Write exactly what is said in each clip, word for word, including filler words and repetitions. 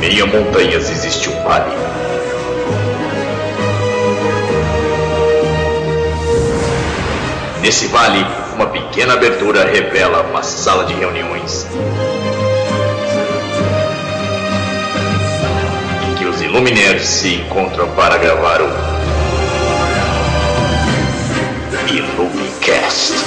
meio a montanhas existe um vale. Nesse vale, uma pequena abertura revela uma sala de reuniões em que os Illuminaires se encontram para gravar o Illumicast.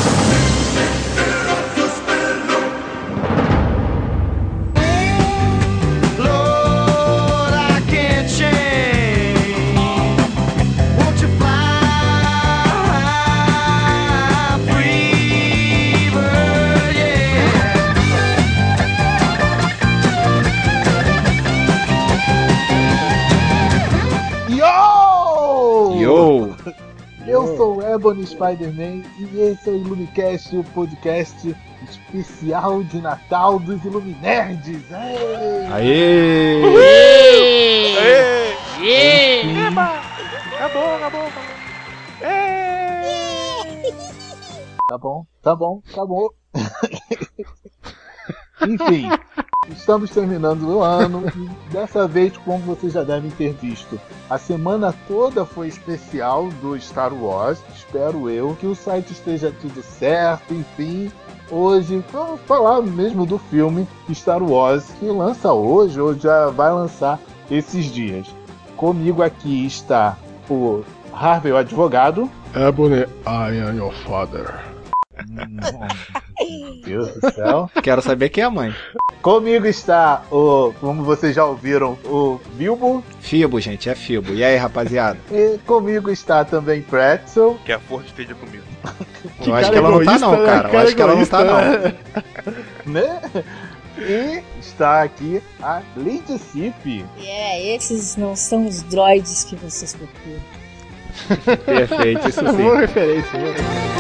Eu sou o Ebony Spider-Man e esse é o Illumicast, o podcast especial de Natal dos Illuminerds. Aê! Aê! Aê! Aê! Acabou, acabou, acabou. Tá bom, tá bom, acabou. Enfim, estamos terminando o ano e dessa vez, como vocês já devem ter visto, a semana toda foi especial do Star Wars. Espero eu que o site esteja tudo certo, enfim. Hoje vamos falar mesmo do filme Star Wars, que lança hoje ou já vai lançar esses dias. Comigo aqui está o Harvey, o advogado. Ebony, I am your father. Meu Deus do céu. Quero saber quem é a mãe. Comigo está o, como vocês já ouviram, o Bilbo. Fibo, gente, é Fibo. E aí, rapaziada? E comigo está também Pretzel. Que a força esteja comigo. Eu acho que ela não tá não, cara. Eu acho que ela não tá não. Né? E está aqui a Lady Cip. É, esses não são os droids que vocês procuram. Perfeito, isso sim. Boa referência, boa referência.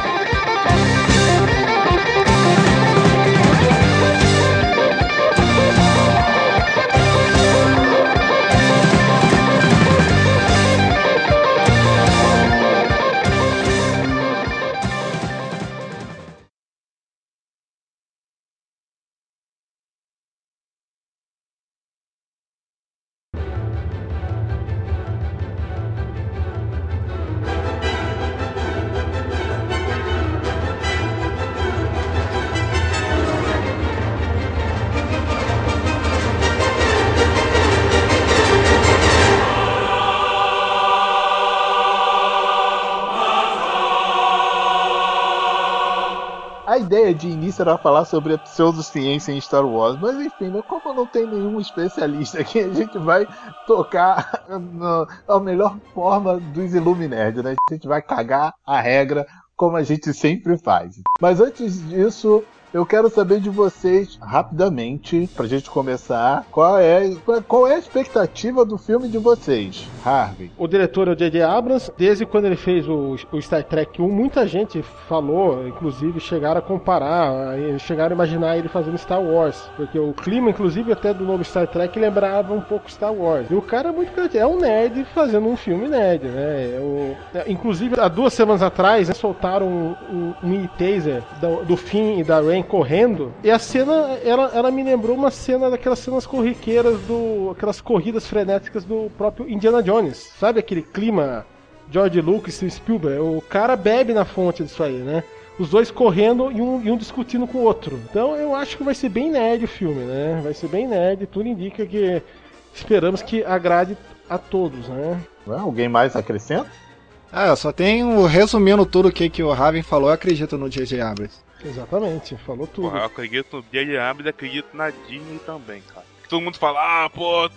A ideia de início era falar sobre a pseudociência em Star Wars, mas enfim, como não tem nenhum especialista aqui, a gente vai tocar no, a melhor forma dos Illuminerd, né? A gente vai cagar a regra como a gente sempre faz. Mas antes disso, eu quero saber de vocês, rapidamente, pra gente começar, qual é, qual é a expectativa do filme de vocês, Harvey? O diretor é o J J Abrams. Desde quando ele fez o, o Star Trek um, muita gente falou, inclusive chegaram a comparar, chegaram a imaginar ele fazendo Star Wars, porque o clima, inclusive, até do novo Star Trek lembrava um pouco Star Wars. E o cara é muito criativo, é um nerd fazendo um filme nerd, né? É o, é, inclusive, há duas semanas atrás, né, soltaram um, um, um mini taser do, do Finn e da Rey correndo, e a cena, ela, ela me lembrou uma cena daquelas cenas corriqueiras, do, aquelas corridas frenéticas do próprio Indiana Jones, sabe aquele clima George Lucas e Spielberg? O cara bebe na fonte disso aí, né? Os dois correndo e um, e um discutindo com o outro. Então eu acho que vai ser bem nerd o filme, né? Vai ser bem nerd, tudo indica que esperamos que agrade a todos, né? Alguém mais acrescenta? Ah, eu só tenho, resumindo tudo o que, que o Raven falou, eu acredito no J J Abrams. Exatamente, falou tudo. Porra, eu acredito no J J Abrams e acredito na Disney também, cara. Todo mundo fala, ah, pô,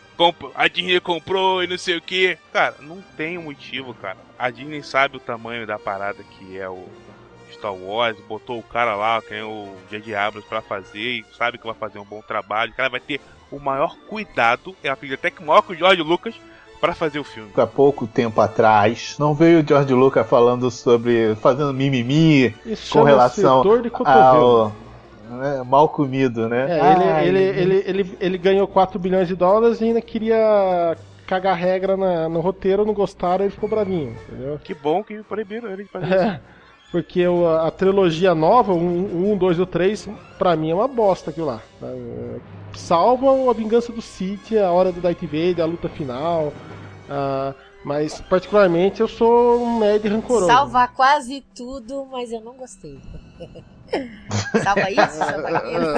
a Disney comprou e não sei o que. Cara, não tem um motivo, cara. A Disney sabe o tamanho da parada que é o Star Wars, botou o cara lá, que é o J J Abrams pra fazer, e sabe que vai fazer um bom trabalho. O cara vai ter o maior cuidado, é até que maior que o George Lucas, para fazer o filme. Há pouco tempo atrás, não veio o George Lucas falando sobre, fazendo mimimi Isso com relação dor de ao né, mal comido, né? É, Ai, ele, ele, ele, ele, ele ganhou quatro bilhões de dólares e ainda queria cagar regra na, no roteiro, não gostaram, ele ficou bravinho, entendeu? Que bom que proibiram ele de fazer É. isso. Porque o, a trilogia nova, o um, dois e o três, pra mim é uma bosta aquilo lá. Salva a vingança do Sith, a hora do Darth Vader, a luta final. Uh, mas, particularmente, eu sou um nerd rancoroso. Salva quase tudo, mas eu não gostei. Salva isso, salva aquilo.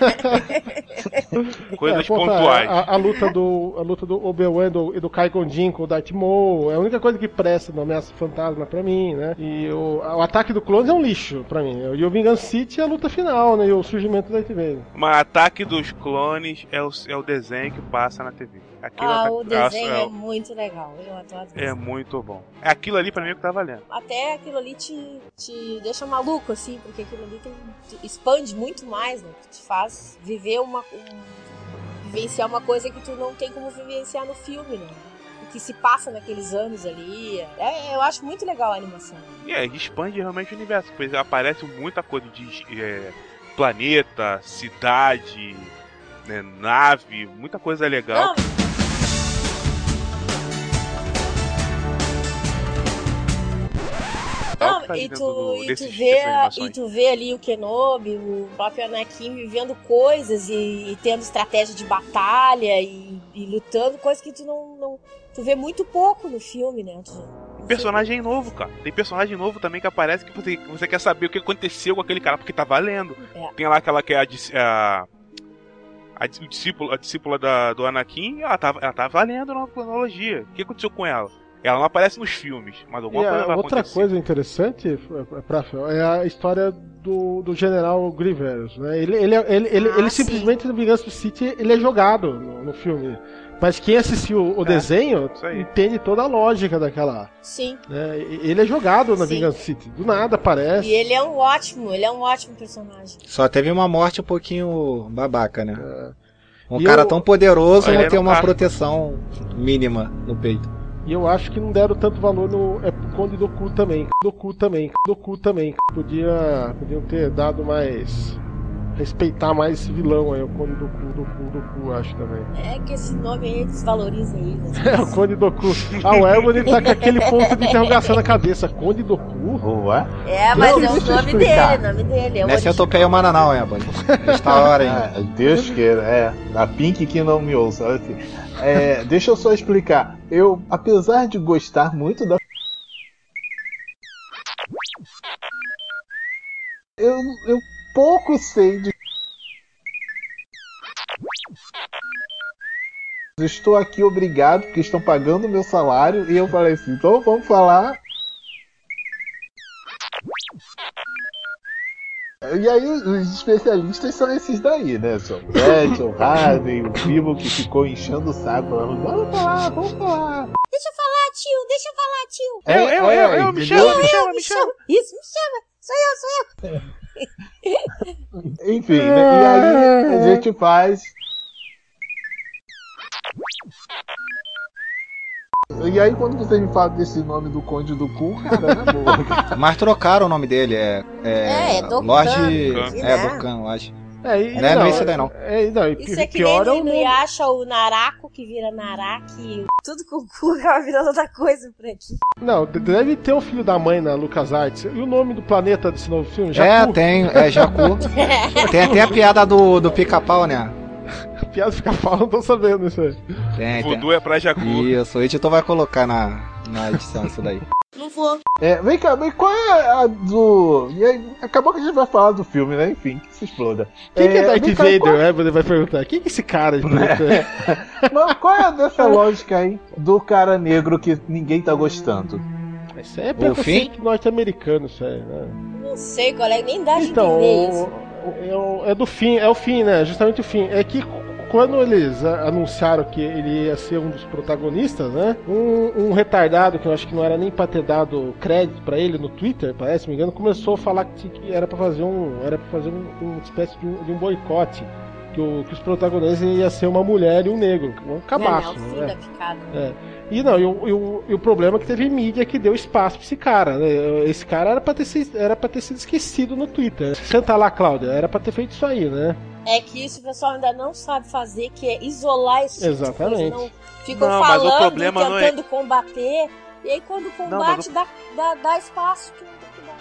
Coisas é, pô, pontuais. A, a, a luta do, a luta do Obi-Wan e do, do Qui-Gon Jinn com o Darth Maul é a única coisa que presta no Ameaça Fantasma pra mim, né? E o, o Ataque do Clones é um lixo pra mim. E o Vingança City é a luta final, né? E o surgimento do Darth Vader. Mas Ataque dos Clones é o, é o desenho que passa na T V. Aquilo ah, é, o desenho é, é muito legal. Eu adoro É muito bom. É aquilo ali pra mim que tá valendo. Até aquilo ali te, te deixa maluco, assim, porque aquilo ali tem, te expande muito mais, né? Te faz viver uma... Um, vivenciar uma coisa que tu não tem como vivenciar no filme, né? O que se passa naqueles anos ali. É, eu acho muito legal a animação. E é, expande realmente o universo. Pois aparece muita coisa de é, planeta, cidade, né, nave, muita coisa legal. Não. Não, Tá e, tu, do, e, desses, tu vê, e tu vê ali o Kenobi, o próprio Anakin vivendo coisas e, e tendo estratégia de batalha e, e lutando, coisas que tu não, não. Tu vê muito pouco no filme, né? Tu, personagem novo, cara. Tem personagem novo também que aparece que você, que você quer saber o que aconteceu com aquele cara, porque tá valendo. É. Tem lá aquela que é a. a A, o discípulo, a discípula da, do Anakin, ela tá, ela tá valendo na cronologia. O que aconteceu com ela? Ela não aparece nos filmes, mas alguma e coisa vai outra acontecer. Outra coisa interessante, Prafel, é a história do, do General Grievous, né? Ele, ele, ele, ele, ah, ele simplesmente, no Vingança do Sith, ele é jogado no, no filme. Mas quem assistiu o é, desenho entende toda a lógica daquela... Sim. Né? Ele é jogado na Sim. Vingança do Sith. Do nada aparece. E ele é um ótimo, ele é um ótimo personagem. Só teve uma morte um pouquinho babaca, né? É. Um e cara eu... tão poderoso não ter uma cara. proteção mínima no peito. E eu acho que não deram tanto valor no é, Conde Dooku também. Dooku também. Dooku também. Podia, podiam ter dado mais... Respeitar mais esse vilão aí, o Conde Dooku, Dooku, Dooku, acho também. É que esse nome aí desvaloriza ele. É, o Conde Dooku. Ah, o Elmo, ele tá com aquele ponto de interrogação na cabeça. Conde Dooku? Ué? É, mas não, é o nome dele, o nome dele. É o Nessa eu topei o Mana não, é, Bani. Está a hora, hein? Ah, Deus queira, é. A Pink que não me ouça. Assim. É, deixa eu só explicar. Eu, apesar de gostar muito da... Eu, eu pouco sei de... Estou aqui obrigado, porque estão pagando o meu salário. E eu falei assim, então vamos falar... E aí os especialistas são esses daí, né? São o Ed, o Harvey, o Primo que ficou enchendo o saco, falando, vamos falar, vamos falar. Deixa eu falar, tio, deixa eu falar, tio. É, eu, eu, eu, eu, me chama, me chama, me chama. Isso, me chama. Sou eu, sou eu. Enfim, né? E aí a gente faz... E aí quando você me fala desse nome do Conde Dooku, cara, na boa. Mas trocaram o nome dele, é... É, é Dokkan. Lorde... Dokkan. É, Dokkan, eu acho. É, e, não, não é isso daí não. É, não, isso é que pior nem é o no Inuyasha, o Naraku que vira Naraki, tudo com o cu acaba virando outra coisa por aqui. Não, deve ter o filho da mãe na LucasArts. E o nome do planeta desse novo filme? Jakku? É, tem, é Jakku. Tem até a piada do, do pica-pau, né? A piada do pica-pau, não tô sabendo isso aí. Tem, Voodoo tem. é pra Jakku. Isso, o editor vai colocar na, na edição isso daí. Não vou. É, vem cá, mas qual é a do... E aí, acabou que a gente vai falar do filme, né? Enfim, que se exploda. Quem é, que é Darth cá, Vader, qual... né? Você vai perguntar. Quem que é esse cara? Mas qual é dessa lógica aí do cara negro que ninguém tá gostando? Isso é preconceito norte-americano, isso aí, né? Não sei, colega, nem dá de então, entender isso. É, é do fim, é o fim, né? Justamente o fim. É que quando eles anunciaram que ele ia ser um dos protagonistas, né? Um, um retardado, que eu acho que não era nem pra ter dado crédito pra ele no Twitter, parece, se me engano, começou a falar que era pra fazer um. Era pra fazer um, uma espécie de um, de um boicote. Que, o, que os protagonistas ia ser uma mulher e um negro. Um cabaço. Não, não, o fim né? da picada. É. E não, e o, e, o, e o problema é que teve mídia que deu espaço pra esse cara, né? Esse cara era pra ter sido, era pra ter sido esquecido no Twitter. Senta lá, Cláudia, era pra ter feito isso aí, né? É que isso o pessoal ainda não sabe fazer, que é isolar esse tipo Exatamente. de coisa. Não ficam Não, mas o falando, problema não é- tentando combater, e aí quando combate Não, mas o- dá, dá, dá espaço que não tem que dar.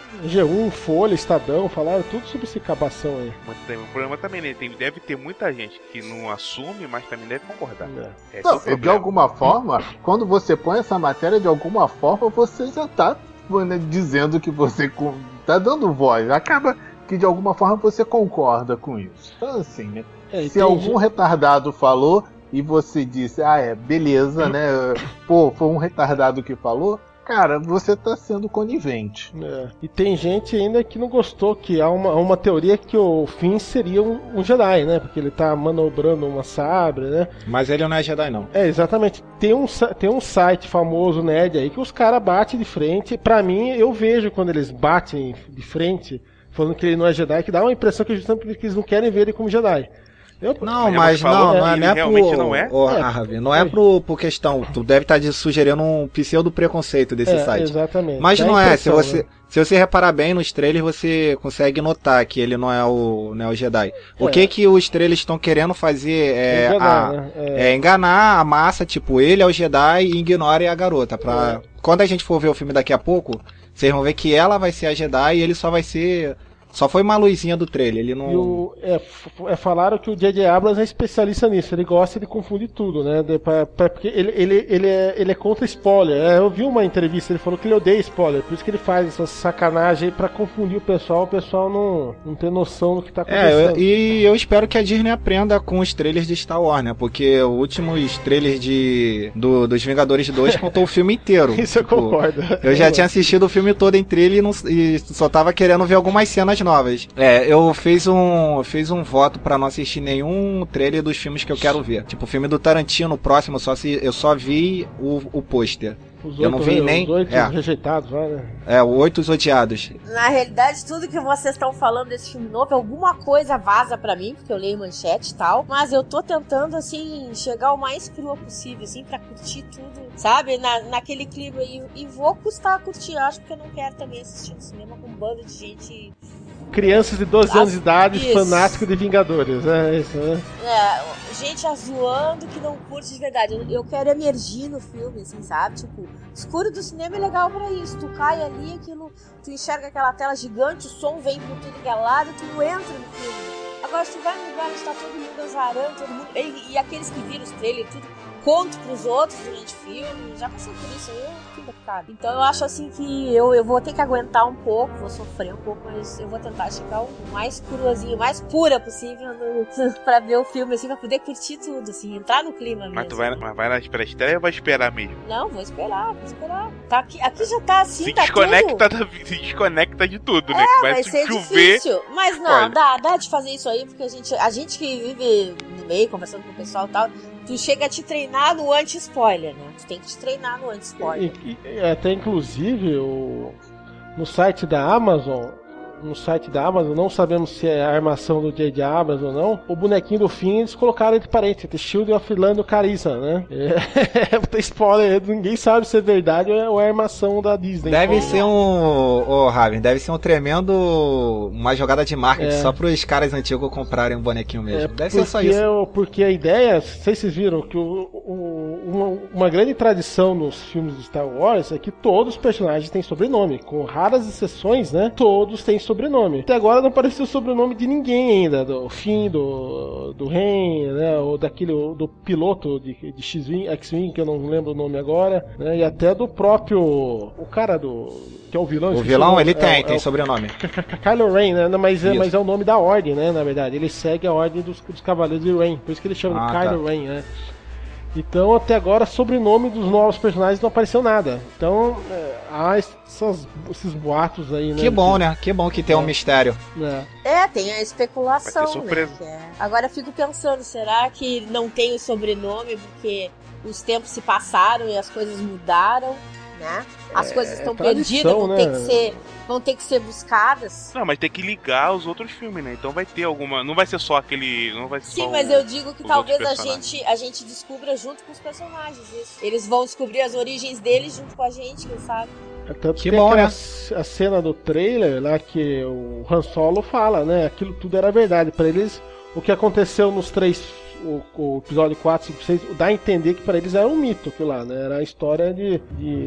G um, Folha, Estadão, falaram tudo sobre esse cabação aí. Mas tem um problema também, né? Tem, deve ter muita gente que não assume, mas também deve concordar. É. Esse Não, é o problema. de alguma forma, quando você põe essa matéria, de alguma forma você já tá, né, dizendo que você com- tá dando voz. Acaba que de alguma forma você concorda com isso. Então assim, né? É, e Se tem algum gente- retardado falou e você disse, ah, é, beleza, né? Pô, foi um retardado que falou. Cara, você tá sendo conivente. É. E tem gente ainda que não gostou, que há uma, há uma teoria que o Finn seria um, um Jedi, né? Porque ele tá manobrando uma sabre, né? Mas ele não é Jedi, não. É, exatamente. Tem um, sa- tem um site famoso, nerd, aí, que os caras batem de frente. Pra mim, eu vejo quando eles batem de frente, falando que ele não é Jedi, que dá uma impressão que justamente porque eles não querem ver ele como Jedi. Eu, Não, Mas mas você falou não, que não é, ele não é realmente por, não é? Ô, É, Harvey, não é foi. por, por questão. Tu deve estar de- sugerindo um pseudo preconceito desse é, site. exatamente. Mas Dá não a é, se impressão, você, né? se você reparar bem nos trailers, você consegue notar que ele não é o, não é o Jedi. O É. que que os trailers estão querendo fazer é, Enganar, a- né? é enganar a massa, tipo, ele é o Jedi e ignore a garota. Pra... É. Quando a gente for ver o filme daqui a pouco, vocês vão ver que ela vai ser a Jedi e ele só vai ser... Só foi uma luzinha do trailer, ele não... E o, é, f- é, falaram que o J J Abrams é especialista nisso, ele gosta de confundir tudo, né? De, pra, pra- porque ele, ele, ele, é, ele é contra spoiler. É, eu vi uma entrevista, ele falou que ele odeia spoiler, por isso que ele faz essa sacanagem aí pra confundir o pessoal, o pessoal não, não ter noção do que tá É, acontecendo. eu- e eu espero que a Disney aprenda com os trailers de Star Wars, né? Porque os últimos trailers de, do, dos Vingadores dois contou o filme inteiro. Isso eu Tipo, concordo. Eu já tinha assistido o filme todo em trailer e, não- e só tava querendo ver algumas cenas novas. É, eu fiz um, fiz um voto pra não assistir nenhum trailer dos filmes que eu quero ver. Tipo, o filme do Tarantino, o próximo, eu só, assi- eu só vi o, o pôster. Os eu não vi re- nem- Os oito é. rejeitados, vai, né? É, o Oito os Odiados. Na realidade, tudo que vocês estão falando desse filme novo, alguma coisa vaza pra mim, porque eu leio manchete e tal. Mas eu tô tentando, assim, chegar o mais crua possível, assim, pra curtir tudo, sabe? Na, naquele clima. E, e vou custar a curtir, acho, porque eu não quero também assistir no cinema com um bando de gente. Crianças de doze anos de idade, Isso. fanático de Vingadores, né? Isso, né? É, gente zoando que não curte de verdade. Eu, eu quero emergir no filme, assim, sabe? Tipo, escuro do cinema é legal pra isso. Tu cai ali, aquilo, tu enxerga aquela tela gigante, o som vem por tudo que é lado, tu entra no filme. Agora, se tu vai num lugar onde tá todo mundo azarando, todo mundo. E, e aqueles que viram os trailers, tudo conto pros outros durante o filme, já passei por isso, eu fico cara. Então eu acho assim que eu, eu vou ter que aguentar um pouco, vou sofrer um pouco, mas eu vou tentar chegar o mais cruazinho, o mais pura possível no, pra ver o filme, assim, pra poder curtir tudo, assim, entrar no clima mesmo. Mas tu vai, mas vai na pré-estreia ou vai esperar mesmo? Não, vou esperar, vou esperar. Tá aqui, aqui já tá assim, Se tá desconecta, tudo. da- se desconecta de tudo, né? Ah, Vai vai ser chover. difícil. Mas não, Olha. dá, dá de fazer isso aí, porque a gente, a gente que vive no meio, conversando com o pessoal e tal, tu chega a te treinar no anti-spoiler, né? Tu tem que te treinar no anti-spoiler. E- e- até inclusive o, no site da Amazon, no site da Amazon, não sabemos se é a armação do J J Abrams ou não, o bonequinho do fim eles colocaram entre parênteses, The Shield of Lando Calrissian, né? É, tem spoiler, ninguém sabe se é verdade ou é, ou é armação da Disney. Deve ser um. Ô, Raven, deve ser um tremendo. Uma jogada de marketing É. só pros caras antigos comprarem um bonequinho mesmo. É, deve ser só porque isso. o- Porque a ideia, não sei se vocês viram, que o, o- uma, uma grande tradição nos filmes de Star Wars é que todos os personagens têm sobrenome. Com raras exceções, né? Todos têm sobrenome. Até agora não apareceu o sobrenome de ninguém ainda. Do Finn, do, do Ren, né? Ou daquele, do piloto de, de X-Wing, X-Wing, que eu não lembro o nome agora. Né? E até do próprio... O cara do... que é o vilão. O esqueci vilão, nome, ele é tem, o- tem é o sobrenome. Kylo Ren, né? Não, Mas é, Isso. mas é o nome da ordem, né? Na verdade, ele segue a ordem dos, dos Cavaleiros de Ren, por isso que ele chama Ah, de tá. Kylo Ren, né? Então, até agora, sobrenome dos novos personagens não apareceu nada. Então, é, há essas, esses boatos aí, né? Que bom, né? Que bom que tem um mistério. né? É, tem a especulação, Vai ter surpresa. né? que é- Agora eu fico pensando, será que não tem o sobrenome porque os tempos se passaram e as coisas mudaram, né? As É, coisas estão é tradição, perdidas, vão né? ter que ser, vão ter que ser buscadas. Não, mas tem que ligar os outros filmes, né? Então vai ter alguma. Não vai ser só aquele. Não vai ser Sim, só mas o- eu digo que os talvez outros a personagens. gente, a gente descubra junto com os personagens isso. Eles vão descobrir as origens deles junto com a gente, quem sabe? É tanto Que tem bom, aquela né? c- a cena do trailer lá que o Han Solo fala, né? Aquilo tudo era verdade. Pra eles, o que aconteceu nos três, o, o episódio quatro, cinco, seis dá a entender que pra eles era um mito aquilo lá, né? Era a história de...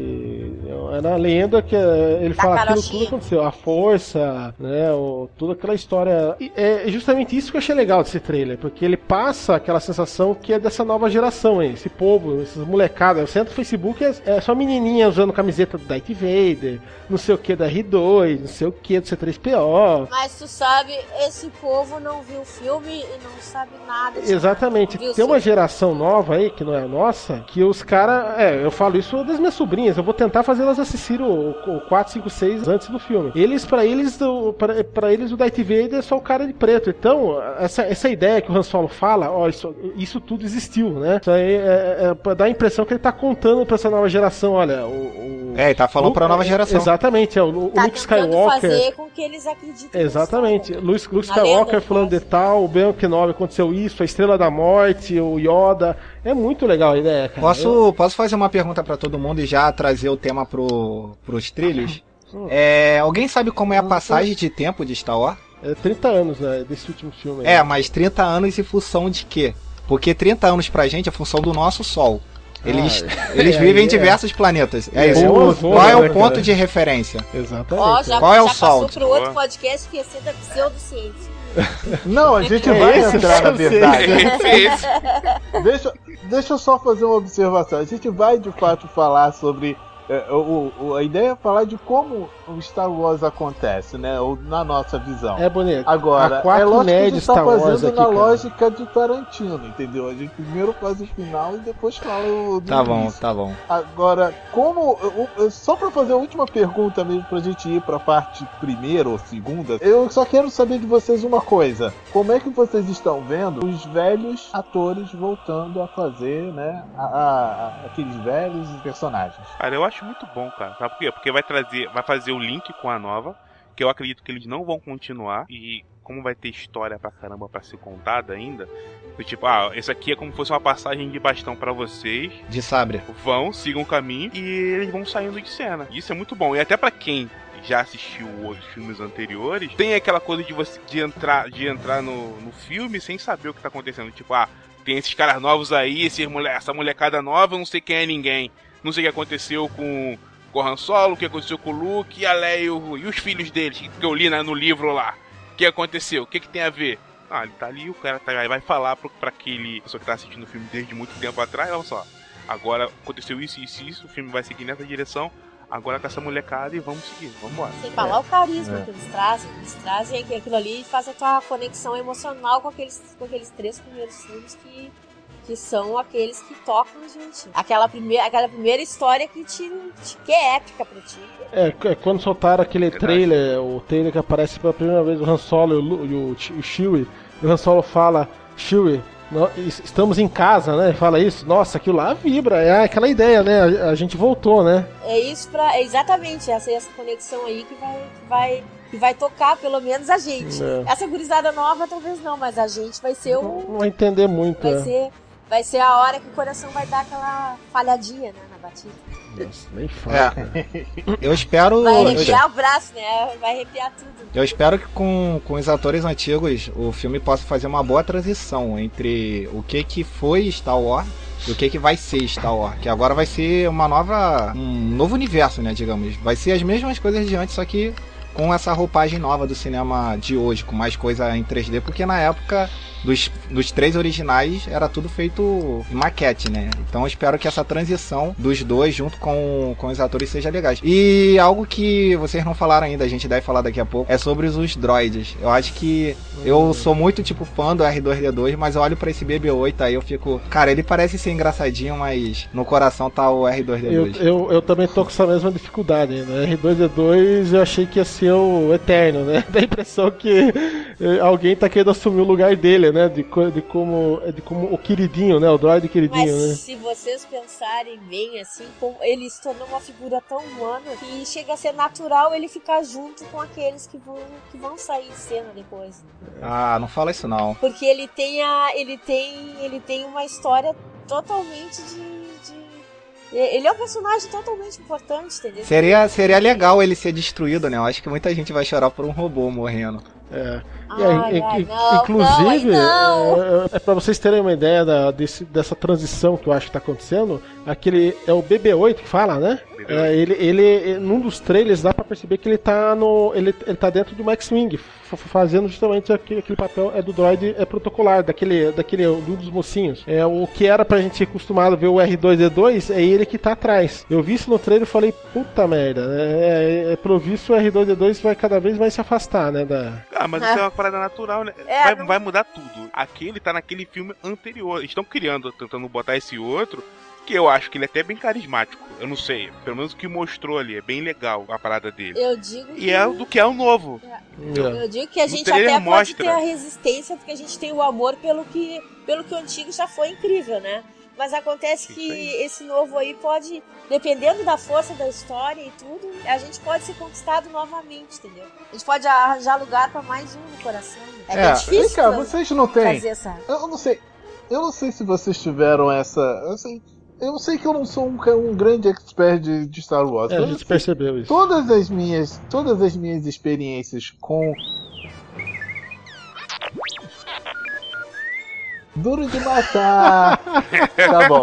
de era a lenda que ele Da fala aquilo carochinha. tudo aconteceu. A força, né? O, toda aquela história... E é justamente isso que eu achei legal desse trailer, porque ele passa aquela sensação que é dessa nova geração aí, esse povo, esses molecadas. Você entra no Facebook, é, é só menininha usando camiseta do Darth Vader, não sei o que da R dois, não sei o que do C três P O. Mas tu sabe, esse povo não viu o filme e não sabe nada. de Exatamente. nada. Viu, Tem uma sim? geração nova aí, que não é a nossa, que os caras... É, eu falo isso das minhas sobrinhas, eu vou tentar fazer elas assistirem o, o quatro, cinco, seis antes do filme. Eles, pra eles, o, pra, pra eles o Darth Vader é só o cara de preto. Então, essa, essa ideia que o Han Solo fala, ó, isso, isso tudo existiu, né? Isso aí é, é pra dar a impressão que ele tá contando pra essa nova geração, olha, o... o É, ele tá falando pra nova geração. Exatamente, é, o, o Tá Luke tentando Skywalker... fazer com que eles acreditem. Exatamente. nisso. Luke, Luke Na lenda, Skywalker falando de quase. tal, o Ben Kenobi aconteceu isso, a Estrela da Morte, o Yoda. É muito legal a ideia, cara. Posso, posso fazer uma pergunta pra todo mundo e já trazer o tema pro, pros trilhos? Hum. É, alguém sabe como é a passagem de tempo de Star Wars? É trinta anos, né, desse último filme. É, aí. mas trinta anos em função de quê? Porque trinta anos pra gente é função do nosso Sol. Eles, Ah, eles é, vivem é. em diversos planetas. É É, isso. boa, Qual boa, é o né, ponto cara? de referência? Exatamente. Ó, já, Qual é o já passou salto? pro outro Boa. podcast esquecendo da pseudociência. Não, a gente É vai esse, entrar na eu sei. verdade. Esse. Deixa, deixa eu só fazer uma observação. A gente vai de fato falar sobre. É, o, o- a ideia é falar de como o Star Wars acontece, né? Ou na nossa visão. É bonito. Agora, a quatro é lógico que a média gente tá Star Wars fazendo aqui, na cara. lógica de Tarantino, entendeu? A gente primeiro faz o final e depois fala o do Tá bom, início. tá bom. Agora, como. eu- eu- Só pra fazer a última pergunta mesmo, pra gente ir pra parte primeira ou segunda, eu só quero saber de vocês uma coisa. Como é que vocês estão vendo os velhos atores voltando a fazer, né? a- a- a- aqueles velhos personagens? Cara, eu acho muito bom, cara. Sabe por quê? Porque vai trazer, vai fazer o link com a nova, que eu acredito que eles não vão continuar. E como vai ter história pra caramba pra ser contada ainda, do tipo, ah, esse aqui é como se fosse uma passagem de bastão pra vocês. De sabre. Vão, sigam o caminho e eles vão saindo de cena. Isso é muito bom. E até pra quem já assistiu os filmes anteriores, tem aquela coisa de você de entrar, de entrar no, no filme sem saber o que tá acontecendo. Tipo, ah, tem esses caras novos aí, esses mole- essa molecada nova, eu não sei quem é ninguém. Não sei o que aconteceu com com o Han Solo, o que aconteceu com o Luke e a Leia e, o- e os filhos deles, que eu li né, no livro lá. O que aconteceu? O que, que tem a ver? Ah, ele tá ali, o cara tá, vai falar pro, pra aquele pessoa que tá assistindo o filme desde muito tempo atrás, olha só, agora aconteceu isso, isso e isso, o filme vai seguir nessa direção, agora com essa molecada e vamos seguir, vamos embora. Sem falar o carisma É. que eles trazem. Eles trazem aquilo ali e fazem a tua conexão emocional com aqueles, com aqueles três primeiros filmes que, que são aqueles que tocam a gente. Aquela primeira, aquela primeira história que, te, te- que é épica pra ti. É, é quando soltaram aquele Verdade. trailer, o trailer que aparece pela primeira vez o Han Solo e o, Lu- e o, Chi- o Chewie, e o Han Solo fala, Chewie, nó- es- estamos em casa, né? Fala isso, nossa, aquilo lá vibra, é aquela ideia, né? A, a gente voltou, né? É isso pra. É exatamente essa, essa conexão aí que vai, que vai, que vai tocar pelo menos a gente. É. Essa gurizada nova talvez não, mas a gente vai ser Não, o. não vai entender muito, Vai é. ser, vai ser a hora que o coração vai dar aquela falhadinha, né, na batida. Nossa, nem fala. É. Eu espero. Vai eu- arrepiar o braço, né? Vai arrepiar tudo. Eu espero que com, com os atores antigos o filme possa fazer uma boa transição entre o que que foi Star Wars e o que que vai ser Star Wars. Que agora vai ser uma nova. um novo universo, né, digamos. Vai ser as mesmas coisas de antes, só que com essa roupagem nova do cinema de hoje, com mais coisa em três D, porque na época dos, dos três originais era tudo feito em maquete, né? Então eu espero que essa transição dos dois junto com, com os atores seja legais. E algo que vocês não falaram ainda, a gente deve falar daqui a pouco, é sobre os, os droids. Eu acho que eu sou muito tipo fã do R dois D dois, mas eu olho pra esse B B oito aí eu fico, cara, ele parece ser engraçadinho, mas no coração tá o R dois D Eu, dois. eu, eu também tô com essa mesma dificuldade ainda. R dois D dois eu achei que ia ser o eterno, né? Dá a impressão que eh, alguém tá querendo assumir o lugar dele, né? De, co- de, como, de como o queridinho, né? O droid queridinho, Mas né? se vocês pensarem bem assim, como ele se tornou uma figura tão humana que chega a ser natural ele ficar junto com aqueles que vão, que vão sair de cena depois. Né? Ah, não fala isso não. Porque ele tem a. ele tem. ele tem uma história totalmente de. de- Ele é um personagem totalmente importante, entendeu? Seria, seria legal ele ser destruído, né? Eu acho que muita gente vai chorar por um robô morrendo. É. Ai, é, ai, é, não, inclusive, não, não. É, é pra vocês terem uma ideia da, desse, dessa transição que eu acho que tá acontecendo, aquele é o B B oito que fala, né? É, ele, ele, num dos trailers dá pra perceber que ele tá no. Ele, ele tá dentro do X-Wing, fazendo justamente aquele, aquele papel é do droid é protocolar, daquele, daquele um dos mocinhos. É o que era pra gente ser acostumado a ver o R dois D dois, é ele que tá atrás. Eu vi isso no trailer e falei, puta merda, é, é, é provisto o R dois D dois vai cada vez mais se afastar, né? Da... Ah, mas isso é uma parada natural, né? É, vai, não... vai mudar tudo. Aquele tá naquele filme anterior. Eles estão criando, tentando botar esse outro, que eu acho que ele é até bem carismático. Eu não sei, pelo menos o que mostrou ali, é bem legal a parada dele. Eu digo que... E é do que é o novo. É. Eu digo que a gente no até mostra. pode ter a resistência, porque a gente tem o amor pelo que, pelo que o antigo já foi incrível, né? Mas acontece que esse novo aí pode, dependendo da força da história e tudo, a gente pode ser conquistado novamente, entendeu? A gente pode arranjar lugar pra mais um no coração. É, É, bem difícil vem cá, vocês não têm. fazer essa... Eu não sei. Eu não sei se vocês tiveram essa. Assim, eu sei que eu não sou um, um grande expert de, de Star Wars. É, a mas, gente assim, percebeu isso. Todas as minhas, todas as minhas experiências com Duro de Matar, tá bom,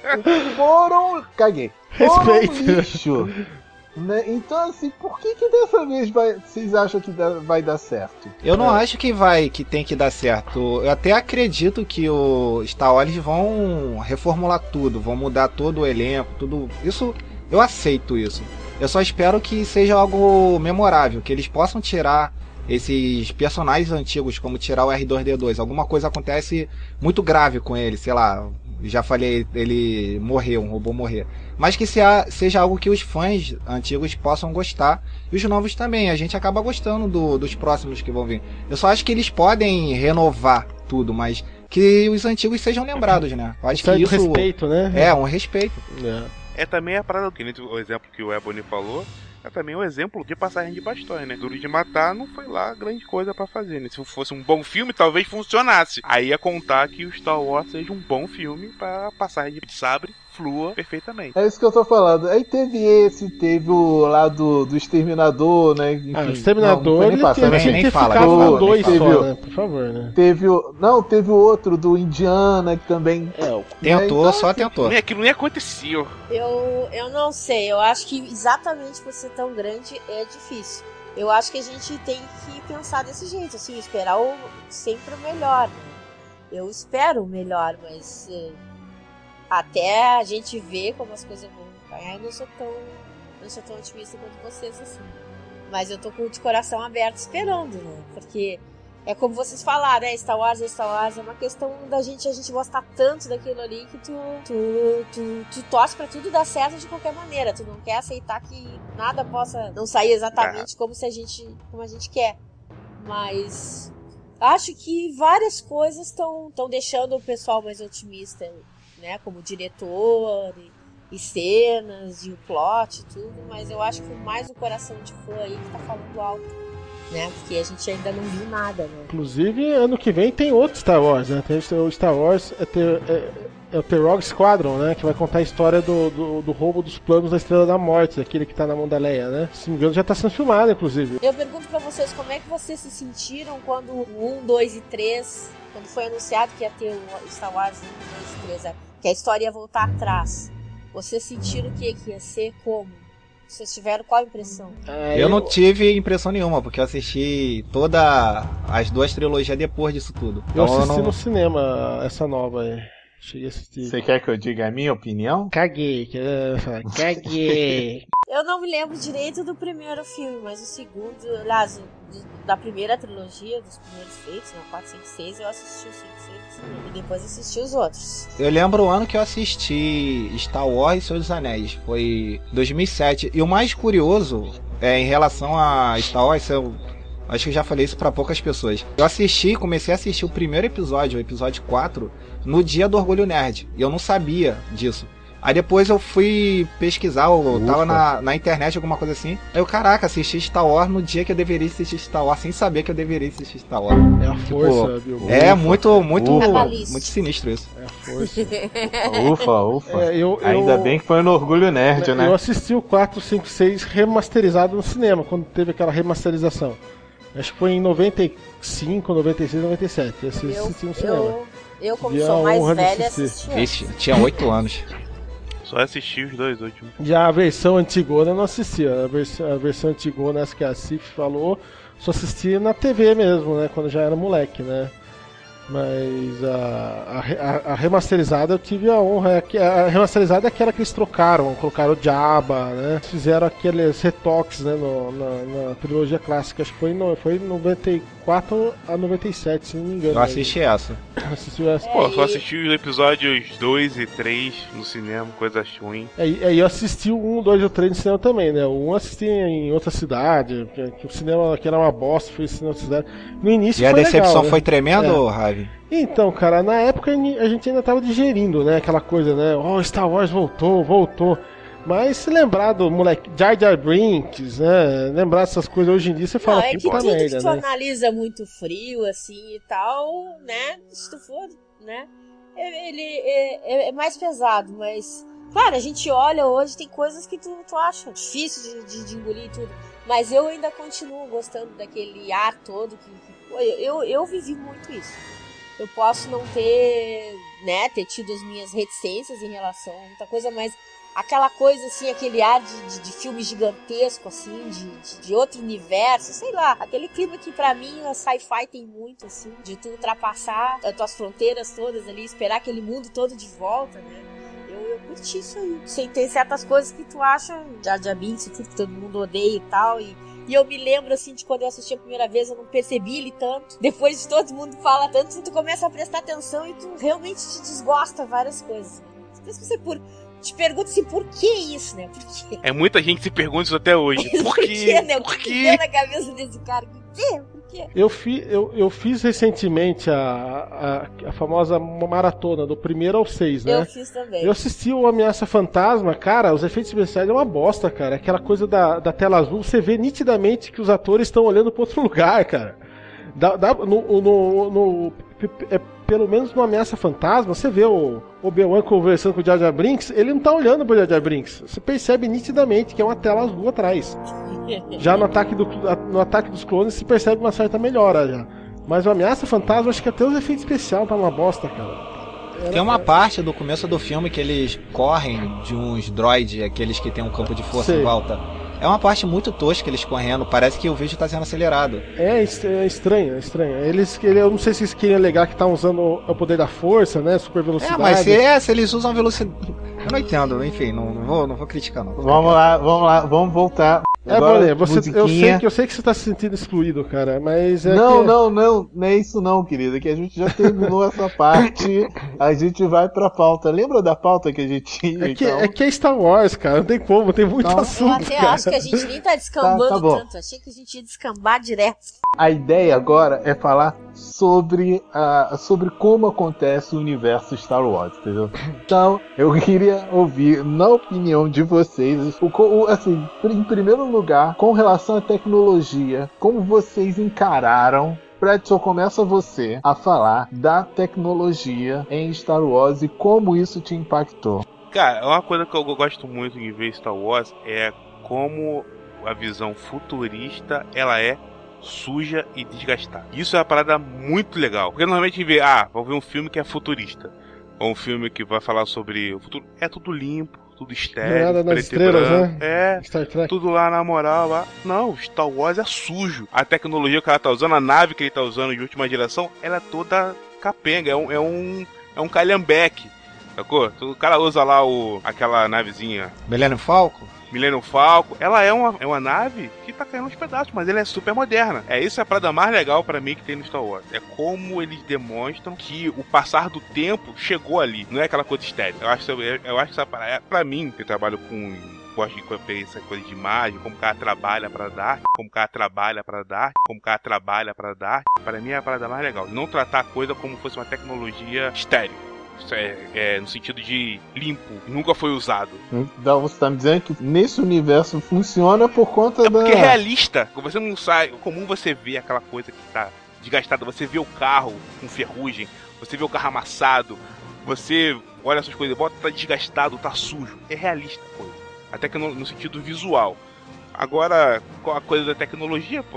foram, caguei, foram Respeito. lixo, né? Então assim, por que que dessa vez vai, vocês acham que dá, vai dar certo? Eu não É. acho que vai, que tem que dar certo. Eu até acredito que o Star Wars vão reformular tudo, vão mudar todo o elenco, tudo. Isso, eu aceito isso. Eu só espero que seja algo memorável, que eles possam tirar esses personagens antigos, como tirar o R dois D dois. Alguma coisa acontece muito grave com ele, sei lá, já falei, ele morreu, um robô morrer. Mas que seja algo que os fãs antigos possam gostar, e os novos também. A gente acaba gostando do, dos próximos que vão vir. Eu só acho que eles podem renovar tudo, mas que os antigos sejam lembrados, né? Eu acho Um que isso respeito, né? é um respeito. É. É também a parada, que nem o exemplo que o Ebony falou, é também um exemplo de passagem de bastões, né? Duro de Matar não foi lá grande coisa pra fazer, né? Se fosse um bom filme, talvez funcionasse. Aí ia contar que o Star Wars seja um bom filme pra passagem de sabre flua perfeitamente. É isso que eu tô falando. Aí teve esse, teve o lá do, do Exterminador, né? Enfim, Ah, o Exterminador, não, ele não foi tinha nem nem- nem que fala, ficar nem com fala, dois nem só, fala. né? Por favor, né? Teve o. Não, teve o outro do Indiana, que também. É, o Tentou, então, só assim, tentou. Nem aquilo nem aconteceu. Eu, eu não sei, eu acho que exatamente por ser tão grande é difícil. Eu acho que a gente tem que pensar desse jeito, assim, esperar o, sempre o melhor. Né? Eu espero o melhor, mas eh, até a gente ver como as coisas vão cair, eu não sou tão, não sou tão otimista quanto vocês, assim. Mas eu tô com o de coração aberto esperando, né? Porque é como vocês falaram, né? Star Wars é Star Wars, é uma questão da gente, a gente gostar tanto daquilo ali que tu, tu, tu, tu torce pra tudo dar certo de qualquer maneira. Tu não quer aceitar que nada possa não sair exatamente como, se a, gente, como a gente quer. Mas acho que várias coisas estão deixando o pessoal mais otimista, né? Como o diretor e, e cenas e o plot e tudo. Mas eu acho que mais o coração de fã aí que tá falando alto. Né? Porque a gente ainda não viu nada, né? Inclusive, ano que vem tem outro Star Wars, né? Tem o Star Wars, é, ter, é, é o The Rogue Squadron, né? Que vai contar a história do, do, do roubo dos planos da Estrela da Morte, daquele que tá na mão da Leia, né? Se não me engano, já tá sendo filmado, inclusive. Eu pergunto pra vocês, como é que vocês se sentiram quando o um, dois e três, quando foi anunciado que ia ter o Star Wars um, dois e três, que a história ia voltar atrás? Vocês sentiram o que, que ia ser? Como? Vocês tiveram qual impressão? É, Eu não tive impressão nenhuma, porque eu assisti toda as duas trilogias depois disso tudo. Eu Então, assisti não... no cinema essa nova aí. Cheguei a assistir. Você quer que eu diga a minha opinião? Caguei, que eu falar, caguei. Eu não me lembro direito do primeiro filme, mas o segundo, aliás, da primeira trilogia, dos primeiros feitos, né, quatro, cinco, seis, eu assisti os cinco, seis e depois assisti os outros. Eu lembro o ano que eu assisti Star Wars e Senhor dos Anéis, foi dois mil e sete. E o mais curioso, é, em relação a Star Wars, eu acho que eu já falei isso pra poucas pessoas. Eu assisti, comecei a assistir o primeiro episódio, o episódio quatro, no dia do Orgulho Nerd. E eu não sabia disso. Aí depois eu fui pesquisar, eu Ufa. tava na, na internet, alguma coisa assim. Aí eu, caraca, assisti Star Wars no dia que eu deveria assistir Star Wars, sem saber que eu deveria assistir Star Wars. É a força, viu? É Ufa. muito, muito, Ufa. muito sinistro isso. É a força. Ufa, ufa. É, eu, Ainda eu, bem que foi no Orgulho Nerd, né? Eu assisti o quatro, cinco, seis remasterizado no cinema, quando teve aquela remasterização. Acho que foi em noventa e cinco, noventa e seis, noventa e sete. Eu assisti, Eu, assisti no cinema. eu, eu como Vi a sou mais honra de velha, assistir. assisti. Vixe, tinha oito anos. Só assisti os dois últimos. Já a versão antigona eu não assistia. A, vers a versão antigona, essa que a Cif falou, só assistia na T V mesmo, né? Quando já era moleque, né? Mas a, a, a remasterizada eu tive a honra. A remasterizada é aquela que eles trocaram, colocaram o Jabba, né? Fizeram aqueles retoques, né? No, na, na trilogia clássica. Acho que foi em foi noventa e quatro a noventa e sete, se não me engano. Eu assisti essa. Assistiu essa. Pô, só assisti os episódios dois e três no cinema, coisa ruim. Aí é, eu assisti o um, dois e o três no cinema também, né? O um assisti em outra cidade, que o cinema aqui era uma bosta, fui em outra cidade. No início E a foi decepção legal, né? foi tremendo, É. Ravi? Então, cara, na época a gente ainda tava digerindo, né? Aquela coisa, né? Oh, Star Wars voltou, voltou. Mas se lembrar do moleque Jar Jar Binks, né? Lembrar dessas coisas hoje em dia, você fala, Não, é que puta tudo merda, que tu né? analisa muito frio, assim, e tal, né? Se tu for, né? Ele é, é- é mais pesado, mas... Claro, a gente olha hoje, tem coisas que tu, tu acha difícil de, de, de engolir e tudo. Mas eu ainda continuo gostando daquele ar todo. Que, que pô, eu, eu, eu vivi muito isso. Eu posso não ter, né, ter tido as minhas reticências em relação a muita coisa, mas aquela coisa, assim, aquele ar de, de, de filme gigantesco, assim, de, de, de outro universo, sei lá, aquele clima que pra mim a sci-fi tem muito, assim, de tu ultrapassar as tuas fronteiras todas ali, esperar aquele mundo todo de volta, né? Eu, eu curti isso aí. Sem ter certas coisas que tu acha, Jar Jar Binks e tudo, que todo mundo odeia e tal, e... E eu me lembro, assim, de quando eu assisti a primeira vez, eu não percebi ele tanto. Depois de todo mundo fala tanto, tu começa a prestar atenção e tu realmente te desgosta várias coisas. Mas você por... te pergunta assim, por que isso, né? Por quê? É muita gente que se pergunta isso até hoje. Por Por quê? quê, né? O Por que que quê? deu na cabeça desse cara? Por quê? Por quê? Eu, fi, eu, eu fiz recentemente a, a, a famosa maratona, do primeiro ao seis, né? Eu fiz também. Eu assisti o Ameaça Fantasma, cara, os efeitos especiais é uma bosta, cara. Aquela coisa da, da tela azul, você vê nitidamente que os atores estão olhando para outro lugar, cara. Dá, dá, no, no, no, é, pelo menos no Ameaça Fantasma, você vê o Obi-Wan conversando com o Jar Jar Binks, ele não tá olhando pro Jar Jar Binks. Você percebe nitidamente que é uma tela azul atrás. Já no ataque, do, no ataque dos clones se percebe uma certa melhora já. Mas o Ameaça Fantasma, acho que até os efeitos especiais tá uma bosta, cara. Era, Tem uma parte do começo do filme que eles correm de uns droids, aqueles que tem um campo de força Sei. em volta. É uma parte muito tosca eles correndo, parece que o vídeo tá sendo acelerado. É, est- é estranho, é estranho. Eles, ele- eu não sei se eles queriam alegar que tá usando o poder da força, né? Super velocidade. É, mas se, é, se eles usam velocidade... Eu não entendo, enfim, não, não, vou, não vou criticar não. Vamos lá, vamos lá, vamos voltar. É, Agora, Bolê, você, eu, musiquinha. sei que, eu sei que você tá se sentindo excluído, cara, mas é Não, que... não, não, não é isso não, querida, que a gente já terminou essa parte, a gente vai pra pauta. Lembra da pauta que a gente tinha? É que, então? é que é Star Wars, cara, não tem como, tem muito Então, Eu assunto, até cara. acho que a gente nem tá descambando Tá, tá bom. tanto. Achei que a gente ia descambar direto. A ideia agora é falar sobre, a, sobre como acontece o universo Star Wars, entendeu? Então, eu queria ouvir, na opinião de vocês, o, co- o, assim, em primeiro lugar, com relação à tecnologia, como vocês encararam. Fredson, começa você a falar da tecnologia em Star Wars e como isso te impactou. Cara, uma coisa que eu gosto muito em ver Star Wars é como a visão futurista ela é suja e desgastada. Isso é uma parada muito legal. Porque normalmente a gente vê, ah, vou ver um filme que é futurista. Ou um filme que vai falar sobre o futuro. É tudo limpo, tudo estéril, Jornada nas preto e Estrelas, branco. né? É, Star Trek. tudo lá na moral. Lá. Não, Star Wars é sujo. A tecnologia que ela tá usando, a nave que ele tá usando de última geração, ela é toda capenga. É um, é um, é um calhambeque. Sacou? O cara usa lá o, aquela navezinha Millennium Falcon? Millennium Falcon. Ela é uma, é uma nave que tá caindo aos pedaços, mas ela é super moderna. É isso é a parada mais legal pra mim que tem no Star Wars. É como eles demonstram que o passar do tempo chegou ali. Não é aquela coisa estéril. Eu acho, eu, eu acho que essa parada, pra mim, que eu trabalho com... gosto de ver essa coisa de imagem, como o cara trabalha pra dar, como o cara trabalha pra dar, como o cara trabalha pra dar. Pra mim é a parada mais legal. Não tratar a coisa como fosse uma tecnologia estéril. Isso é, é no sentido de limpo, nunca foi usado. Então você tá me dizendo que nesse universo funciona por conta É porque da... é realista. Você não sai. É comum você ver aquela coisa que tá desgastada. Você vê o carro com ferrugem, você vê o carro amassado, você olha essas coisas, bota, tá desgastado, tá sujo. É realista a coisa. Até que no, no sentido visual. Agora, com a coisa da tecnologia, pô,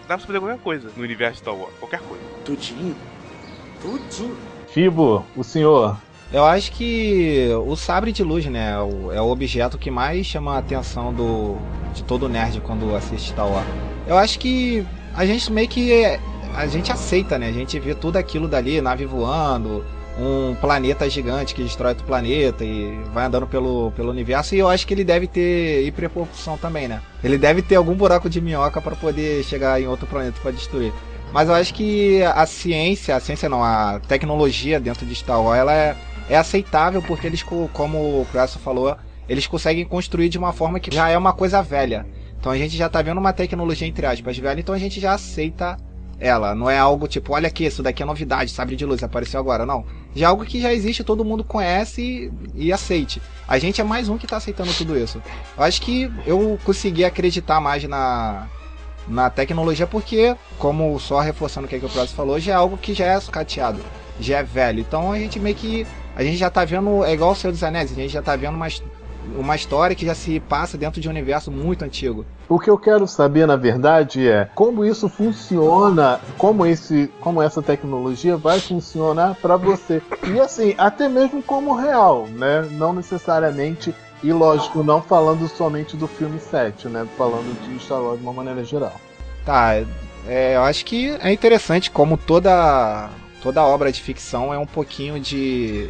dá pra fazer qualquer coisa no universo de Star Wars. Qualquer coisa. Tudinho. Tudinho. Fibo, o senhor. Eu acho que o sabre de luz, né, é o, é o objeto que mais chama a atenção do, de todo nerd quando assiste Star Wars. Eu acho que a gente meio que... A gente aceita, né? A gente vê tudo aquilo dali, nave voando, um planeta gigante que destrói outro planeta e vai andando pelo, pelo universo. E eu acho que ele deve ter hiperpropulsão também, né? Ele deve ter algum buraco de minhoca para poder chegar em outro planeta para destruir. Mas eu acho que a ciência, a ciência não, a tecnologia dentro de Star Wars, ela é, é aceitável porque eles, como o Presso falou, eles conseguem construir de uma forma que já é uma coisa velha. Então a gente já tá vendo uma tecnologia, entre aspas, velha, então a gente já aceita ela. Não é algo tipo, olha aqui, isso daqui é novidade, sabre de luz, apareceu agora. Não. Já é algo que já existe, todo mundo conhece e, e aceite. A gente é mais um que tá aceitando tudo isso. Eu acho que eu consegui acreditar mais na... na tecnologia, porque, como só reforçando o que, é que o Próximo falou, já é algo que já é sucateado, já é velho. Então a gente meio que, a gente já tá vendo, é igual o Senhor dos Anéis, a gente já tá vendo uma, uma história que já se passa dentro de um universo muito antigo. O que eu quero saber, na verdade, é como isso funciona, como, esse, como essa tecnologia vai funcionar para você. E assim, até mesmo como real, né? Não necessariamente... E lógico, não falando somente do filme sete, né? Falando de Star Wars de uma maneira geral. Tá, é, eu acho que é interessante como toda, toda obra de ficção é um pouquinho de...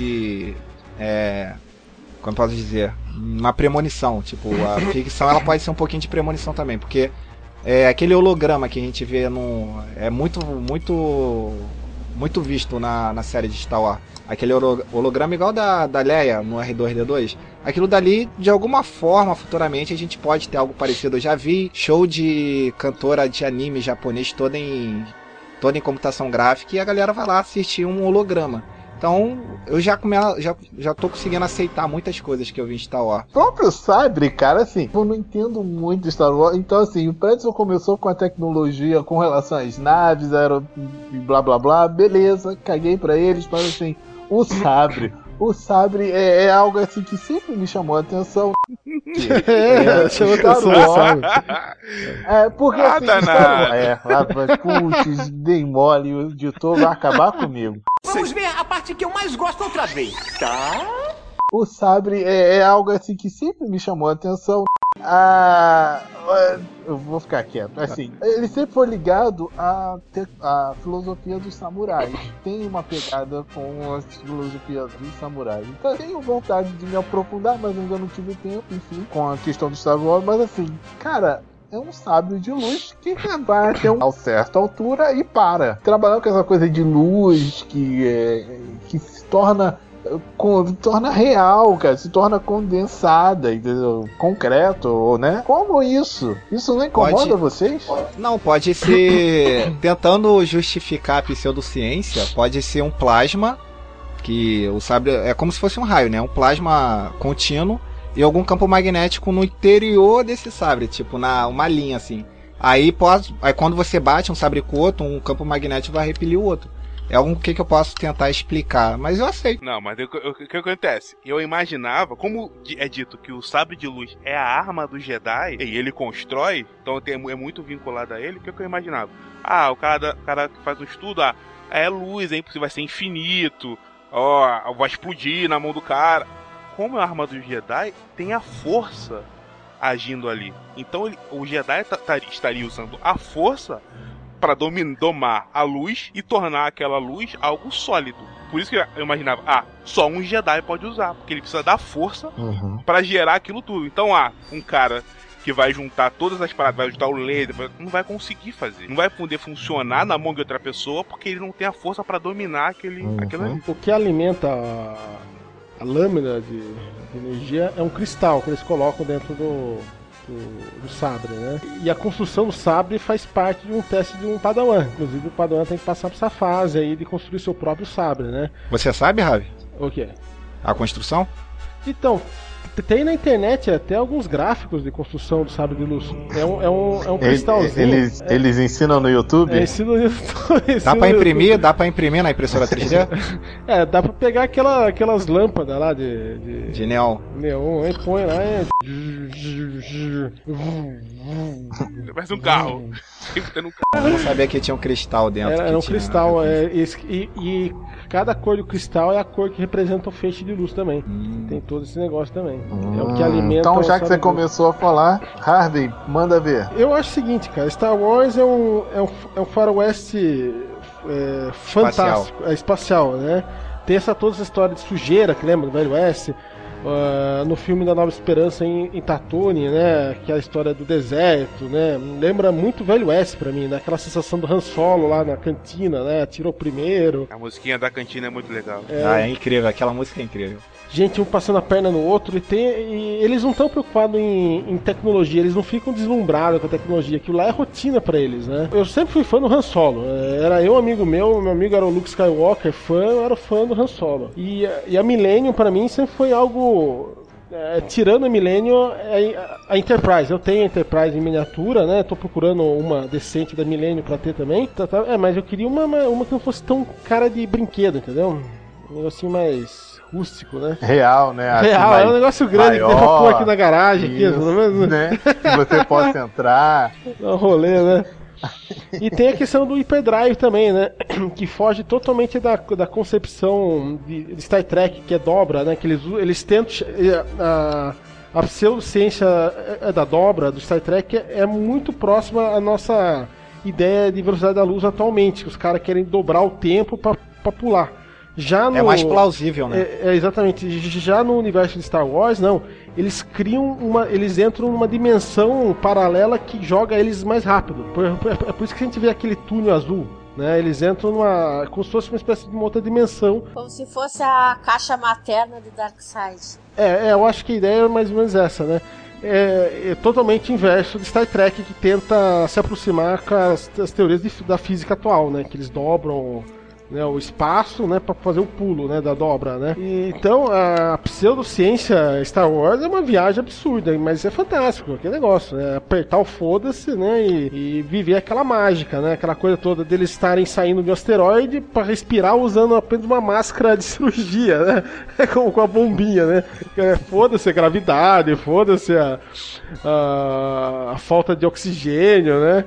de é, como posso dizer? Uma premonição. Tipo, a ficção ela pode ser um pouquinho de premonição também, porque é, aquele holograma que a gente vê no, é muito, muito, muito visto na, na série de Star Wars. Aquele holograma igual da, da Leia no R dois D dois. Aquilo dali, de alguma forma, futuramente, a gente pode ter algo parecido. Eu já vi show de cantora de anime japonês toda em, toda em computação gráfica e a galera vai lá assistir um holograma. Então, eu já, come, já, já tô conseguindo aceitar muitas coisas que eu vi em Star Wars. O próprio sabre, cara, assim, eu não entendo muito de Star Wars. Então, assim, o Pretzel começou com a tecnologia com relação às naves, aero... blá blá blá, beleza, caguei pra eles, mas assim... O sabre. O sabre é, é algo assim que sempre me chamou a atenção. É, chamou a atenção, sabe? É, porque Ah, assim, danado. é, lá, putz, dei mole, o editor vai acabar comigo. Vamos ver a parte que eu mais gosto outra vez, tá? O sabre é, é algo assim que sempre me chamou a atenção. Ah, eu vou ficar quieto. Assim, ele sempre foi ligado à, te- à filosofia dos samurais. Tem uma pegada com a filosofia dos samurais. Então eu tenho vontade de me aprofundar, mas ainda não tive tempo, enfim, com a questão do Star Wars. Mas assim, cara, é um sabre de luz que vai até uma certa altura e para. Trabalhando com essa coisa de luz que, é, que se torna... Com, torna real, cara, se torna condensada, entendeu? Concreto, né? Como isso? Isso não incomoda Pode... vocês? Não, pode ser... Tentando justificar a pseudociência, pode ser um plasma, que o sabre é como se fosse um raio, né? Um plasma contínuo e algum campo magnético no interior desse sabre, tipo, na uma linha, assim. Aí, pode... Aí quando você bate um sabre com o outro, um campo magnético vai repelir o outro. É algo que, que eu posso tentar explicar, mas eu aceito. Não, mas o que, o que acontece? Eu imaginava, como é dito que o sabre de luz é a arma do Jedi, e ele constrói, então tem, é muito vinculado a ele, o que, que eu imaginava? Ah, o cara, o cara que faz um estudo, ah, é luz, hein, porque vai ser infinito, ó, vai explodir na mão do cara. Como é a arma do Jedi, tem a força agindo ali. Então ele, o Jedi tá, tá, estaria usando a força para domar a luz e tornar aquela luz algo sólido. Por isso que eu imaginava, ah, só um Jedi pode usar, porque ele precisa da força Uhum. para gerar aquilo tudo. Então, ah, um cara que vai juntar todas as paradas, vai juntar o laser, não vai conseguir fazer. Não vai poder funcionar na mão de outra pessoa, porque ele não tem a força para dominar aquele, Uhum. aquilo ali. O que alimenta a, a lâmina de, de energia é um cristal que eles colocam dentro do, do, do sabre, né? E a construção do sabre faz parte de um teste de um padawan. Inclusive o padawan tem que passar por essa fase aí de construir seu próprio sabre, né? Você sabe, Ravi? O quê? A construção? Então, tem na internet até alguns gráficos de construção do sabre de luz. É um, é um, é um cristalzinho. Eles, é, eles ensinam no YouTube? é, ensino no YouTube. Dá ensino pra no imprimir? YouTube. Dá pra imprimir na impressora três D? É, dá pra pegar aquela, aquelas lâmpadas lá de, de, De neon. neon, aí põe lá e... Parece um carro. sempre tendo um Eu não sabia que tinha um cristal dentro. Era, que era um tinha, cristal, né? é, esse- e, e cada cor do cristal é a cor que representa o feixe de luz também. Hum. Tem todo esse negócio também. Hum, É o que alimenta então, o já que você sabre de luz. começou a falar, Harvey, manda ver. Eu acho o seguinte, cara, Star Wars é um, é um, é um faroeste é, fantástico, é espacial, né? Tem essa, toda essa história de sujeira, que lembra do Velho Oeste, uh, no filme da Nova Esperança em, em Tatooine, né? Que é a história do deserto, né? Lembra muito Velho Oeste pra mim, né? Aquela sensação do Han Solo lá na cantina, né? Atirou primeiro. A musiquinha da cantina é muito legal. É, Ah, é incrível, aquela música é incrível. gente um passando a perna no outro, e, tem, e eles não estão preocupados em, em tecnologia, eles não ficam deslumbrados com a tecnologia, aquilo lá é rotina pra eles, né? Eu sempre fui fã do Han Solo, era eu, amigo meu, meu amigo era o Luke Skywalker, fã, eu era fã do Han Solo. E, e a Millennium pra mim sempre foi algo... É, tirando a Millennium, é a Enterprise. Eu tenho a Enterprise em miniatura, né? Tô procurando uma decente da Millennium pra ter também. Tá, tá, é, mas eu queria uma, uma que não fosse tão cara de brinquedo, entendeu? Um negocinho mais... rústico, né? Real, né? Assim, Real, mais é um negócio grande maior, que dá pra pôr aqui na garagem, aqui, isso, pelo menos, né? Que você possa entrar. dá um rolê, né? E tem a questão do hyperdrive também, né? Que foge totalmente da, da concepção de, de Star Trek, que é dobra, né? Que eles, eles tentam... A, a pseudociência da dobra do Star Trek é, é muito próxima à nossa ideia de velocidade da luz atualmente. Os caras querem dobrar o tempo pra, pra pular. Já no, É mais plausível, né? É, é, exatamente. Já no universo de Star Wars, não. Eles criam uma. Eles entram numa dimensão paralela que joga eles mais rápido. Por- por- É por isso que a gente vê aquele túnel azul. Né? Eles entram numa. Como se fosse uma espécie de uma outra dimensão. Como se fosse a caixa materna do Darkseid. É, é, eu acho que a ideia é mais ou menos essa, né? É, é totalmente inverso de Star Trek, que tenta se aproximar com as, as teorias de- da física atual, né? Que eles dobram, né, o espaço, né, para fazer o pulo, né, da dobra, né? E, então a pseudociência Star Wars é uma viagem absurda, mas é fantástico, aquele negócio, né? Apertar o foda-se, né, e, e viver aquela mágica, né? Aquela coisa toda deles estarem saindo de um asteroide para respirar usando apenas uma máscara de cirurgia, né? com, com a bombinha, né? É, foda-se a gravidade, foda-se a, a, a falta de oxigênio, né?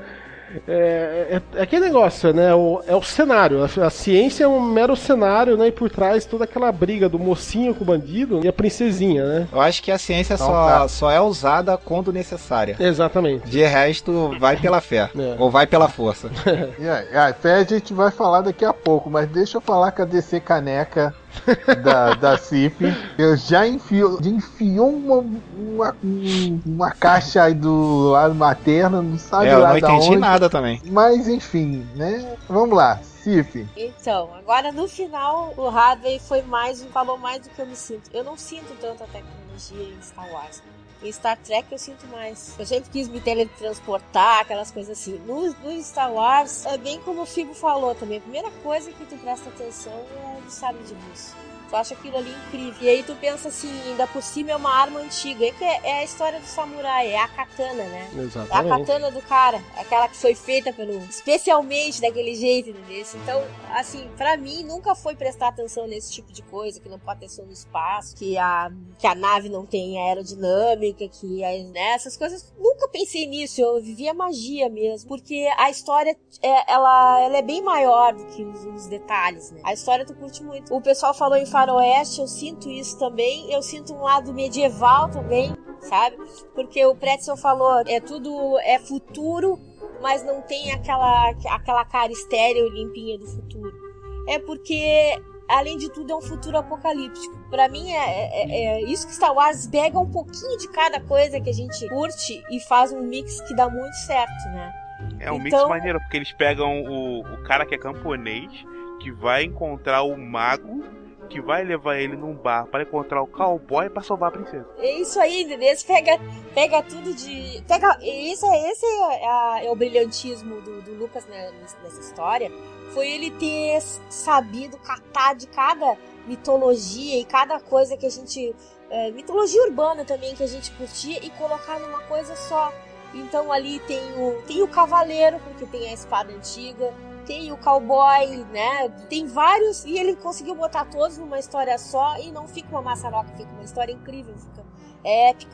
É, é, é aquele negócio, né? O, é o cenário. A, a ciência é um mero cenário, né? E por trás toda aquela briga do mocinho com o bandido e a princesinha, né? Eu acho que a ciência Então, só, tá. só é usada quando necessária. Exatamente. De resto, vai pela fé. É. Ou vai pela força. E aí, a fé a gente vai falar daqui a pouco, mas deixa eu falar com a D C Caneca da, da C I F. Eu já enfio, já enfiou uma, uma, uma caixa aí do lado materno, não sabe É, eu lá não da entendi onde. nada também. Mas enfim, né? Vamos lá, C I F. Então, agora no final, o Hadley foi mais, falou mais do que eu me sinto. Eu não sinto tanta tecnologia em Star Wars. Em Star Trek eu sinto mais. Eu sempre quis me teletransportar, aquelas coisas assim. No, no Star Wars, é bem como o Fibo falou também. A primeira coisa que tu presta atenção é no sabre de luz. Tu acha aquilo ali incrível. E aí tu pensa assim, ainda por cima é uma arma antiga. É, que é, é a história do samurai, é a katana, né? É a Exatamente. katana do cara, aquela que foi feita pelo, especialmente daquele jeito, entendeu? Então, assim, pra mim nunca foi prestar atenção nesse tipo de coisa, que não pode ter som no espaço, que a, que a nave não tem aerodinâmica, que a, né, essas coisas, nunca pensei nisso, eu vivia magia mesmo, porque a história, é, ela, ela é bem maior do que os, os detalhes, né? A história tu curte muito. O pessoal falou em faroeste, eu sinto isso também, eu sinto um lado medieval também, sabe? Porque o Pretzel falou, é tudo, é futuro, mas não tem aquela, aquela cara estéril limpinha do futuro. É porque, além de tudo, é um futuro apocalíptico. Pra mim, é, é, é isso que Star Wars pega um pouquinho de cada coisa que a gente curte e faz um mix que dá muito certo, né? É um Então- mix maneiro, porque eles pegam o, o cara que é camponês, que vai encontrar o mago, que vai levar ele num bar para encontrar o cowboy para salvar a princesa. É isso aí, entendeu? Você pega, pega tudo de... Pega, esse, é- esse é, a- é o brilhantismo do, do Lucas, né, nessa história. Foi ele ter sabido catar de cada mitologia e cada coisa que a gente... É, mitologia urbana também que a gente curtia e colocar numa coisa só. Então ali tem o, tem o cavaleiro, porque tem a espada antiga, tem o cowboy, né? Tem vários, e ele conseguiu botar todos numa história só e não fica uma maçaroca, fica uma história incrível, fica épica.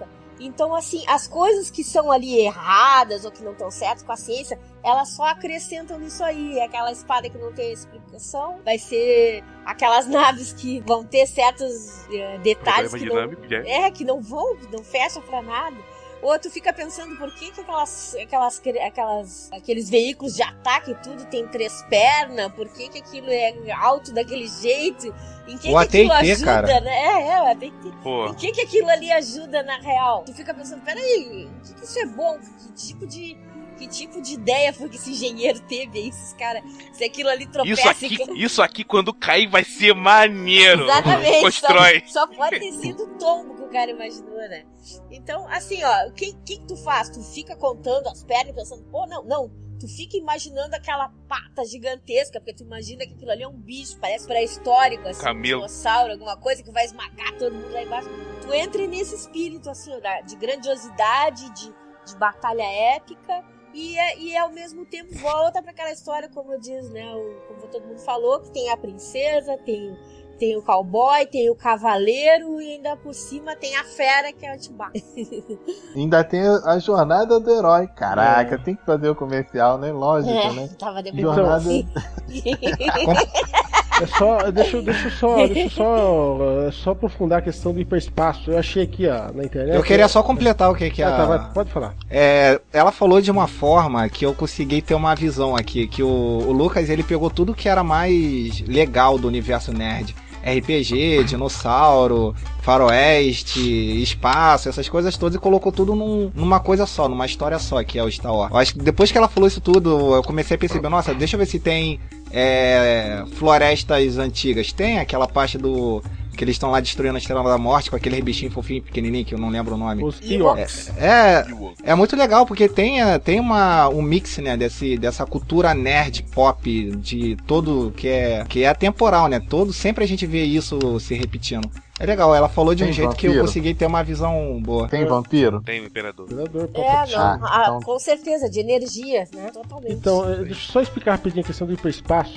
Então, assim, as coisas que são ali erradas ou que não estão certas com a ciência, elas só acrescentam nisso aí. Aquela espada que não tem explicação, vai ser aquelas naves que vão ter certos uh, detalhes que não, é, que não vão, que não fecham pra nada. Ou tu fica pensando por que, que aquelas, aquelas, aquelas, aqueles veículos de ataque e tudo tem três pernas, por que, que aquilo é alto daquele jeito, em que, que aquilo ajuda, cara. Né? É, é, o A T e T. Em que, que aquilo ali ajuda na real? Tu fica pensando, peraí, o que, que isso é bom? Que tipo de... Que tipo de ideia foi que esse engenheiro teve aí, esses caras? Se aquilo ali tropeça... Isso aqui, e... isso aqui quando cair vai ser maneiro. Exatamente. Constrói. Só, só pode ter sido o tombo que o cara imaginou, né? Então, assim, ó, o que, que tu faz? Tu fica contando as pernas pensando, pô, não, não. Tu fica imaginando aquela pata gigantesca, porque tu imagina que aquilo ali é um bicho, parece pré-histórico, assim, Camelo. Um dinossauro, alguma coisa que vai esmagar todo mundo lá embaixo. Tu entra nesse espírito, assim, de grandiosidade, de, de batalha épica. E, e ao mesmo tempo volta para aquela história, como diz, né, o, como todo mundo falou, que tem a princesa, tem, tem o cowboy, tem o cavaleiro e ainda por cima tem a fera que é o Chewbacca. Ainda tem a jornada do herói. Caraca, é. Tem que fazer o comercial, né? Lógico, é, né? Tava depois. Jornada... É só, deixa, deixa eu só, deixa eu só, só aprofundar a questão do hiperespaço. Eu achei aqui ó, na internet. Eu queria só completar o que que ah, a... tá, vai, pode falar. É, ela falou de uma forma que eu consegui ter uma visão aqui, que o, o Lucas ele pegou tudo que era mais legal do universo nerd. R P G, dinossauro, faroeste, espaço, essas coisas todas, e colocou tudo num, numa coisa só, numa história só, que é o Star Wars. Eu acho que depois que ela falou isso tudo, eu comecei a perceber, nossa, deixa eu ver se tem é, florestas antigas. Tem aquela parte do... que eles estão lá destruindo a Estrela da Morte com aquele bichinho fofinho, pequenininho, que eu não lembro o nome. Os Ewoks. É, é, é muito legal, porque tem, tem uma, um mix, né, desse, dessa cultura nerd pop, de todo, que é, que é atemporal, né, todo, sempre a gente vê isso se repetindo. É legal, ela falou de um tem jeito vampiro? Que eu consegui ter uma visão boa. Tem vampiro? Tem o Imperador. Imperador é, não, ah, ah, então... com certeza, de energia, né, totalmente. Então, deixa eu só explicar rapidinho a questão do hiperespaço.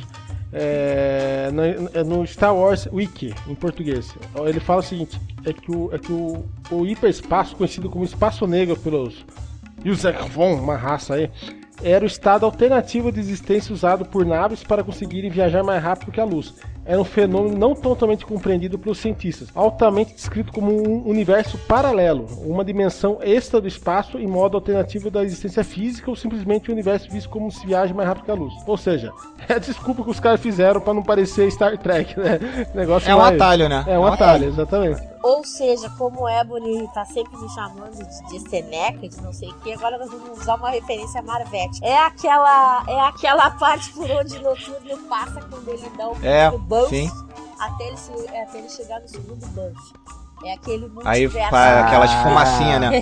É, no, no Star Wars Wiki, em português, ele fala o seguinte, é que o, é que o, o hiperespaço, conhecido como espaço negro pelos Yuuzhan Vong, uma raça aí, era o estado alternativo de existência usado por naves para conseguirem viajar mais rápido que a luz. Era um fenômeno não totalmente compreendido pelos cientistas, altamente descrito como um universo paralelo, uma dimensão extra do espaço em modo alternativo da existência física ou simplesmente um universo visto como se viaja mais rápido que a luz. Ou seja, é a desculpa que os caras fizeram para não parecer Star Trek, né? Negócio é um mais... atalho, né? É um atalho, exatamente. Ou seja, como o Ebony tá sempre me chamando de, de Seneca, de não sei o que, agora nós vamos usar uma referência a Marvete. É aquela, é aquela parte por onde o Noturno passa quando ele dá o é, buff sim. Até, ele, até ele chegar no segundo buff. É aquele multiverso. Aí faz aquelas fumacinhas, né?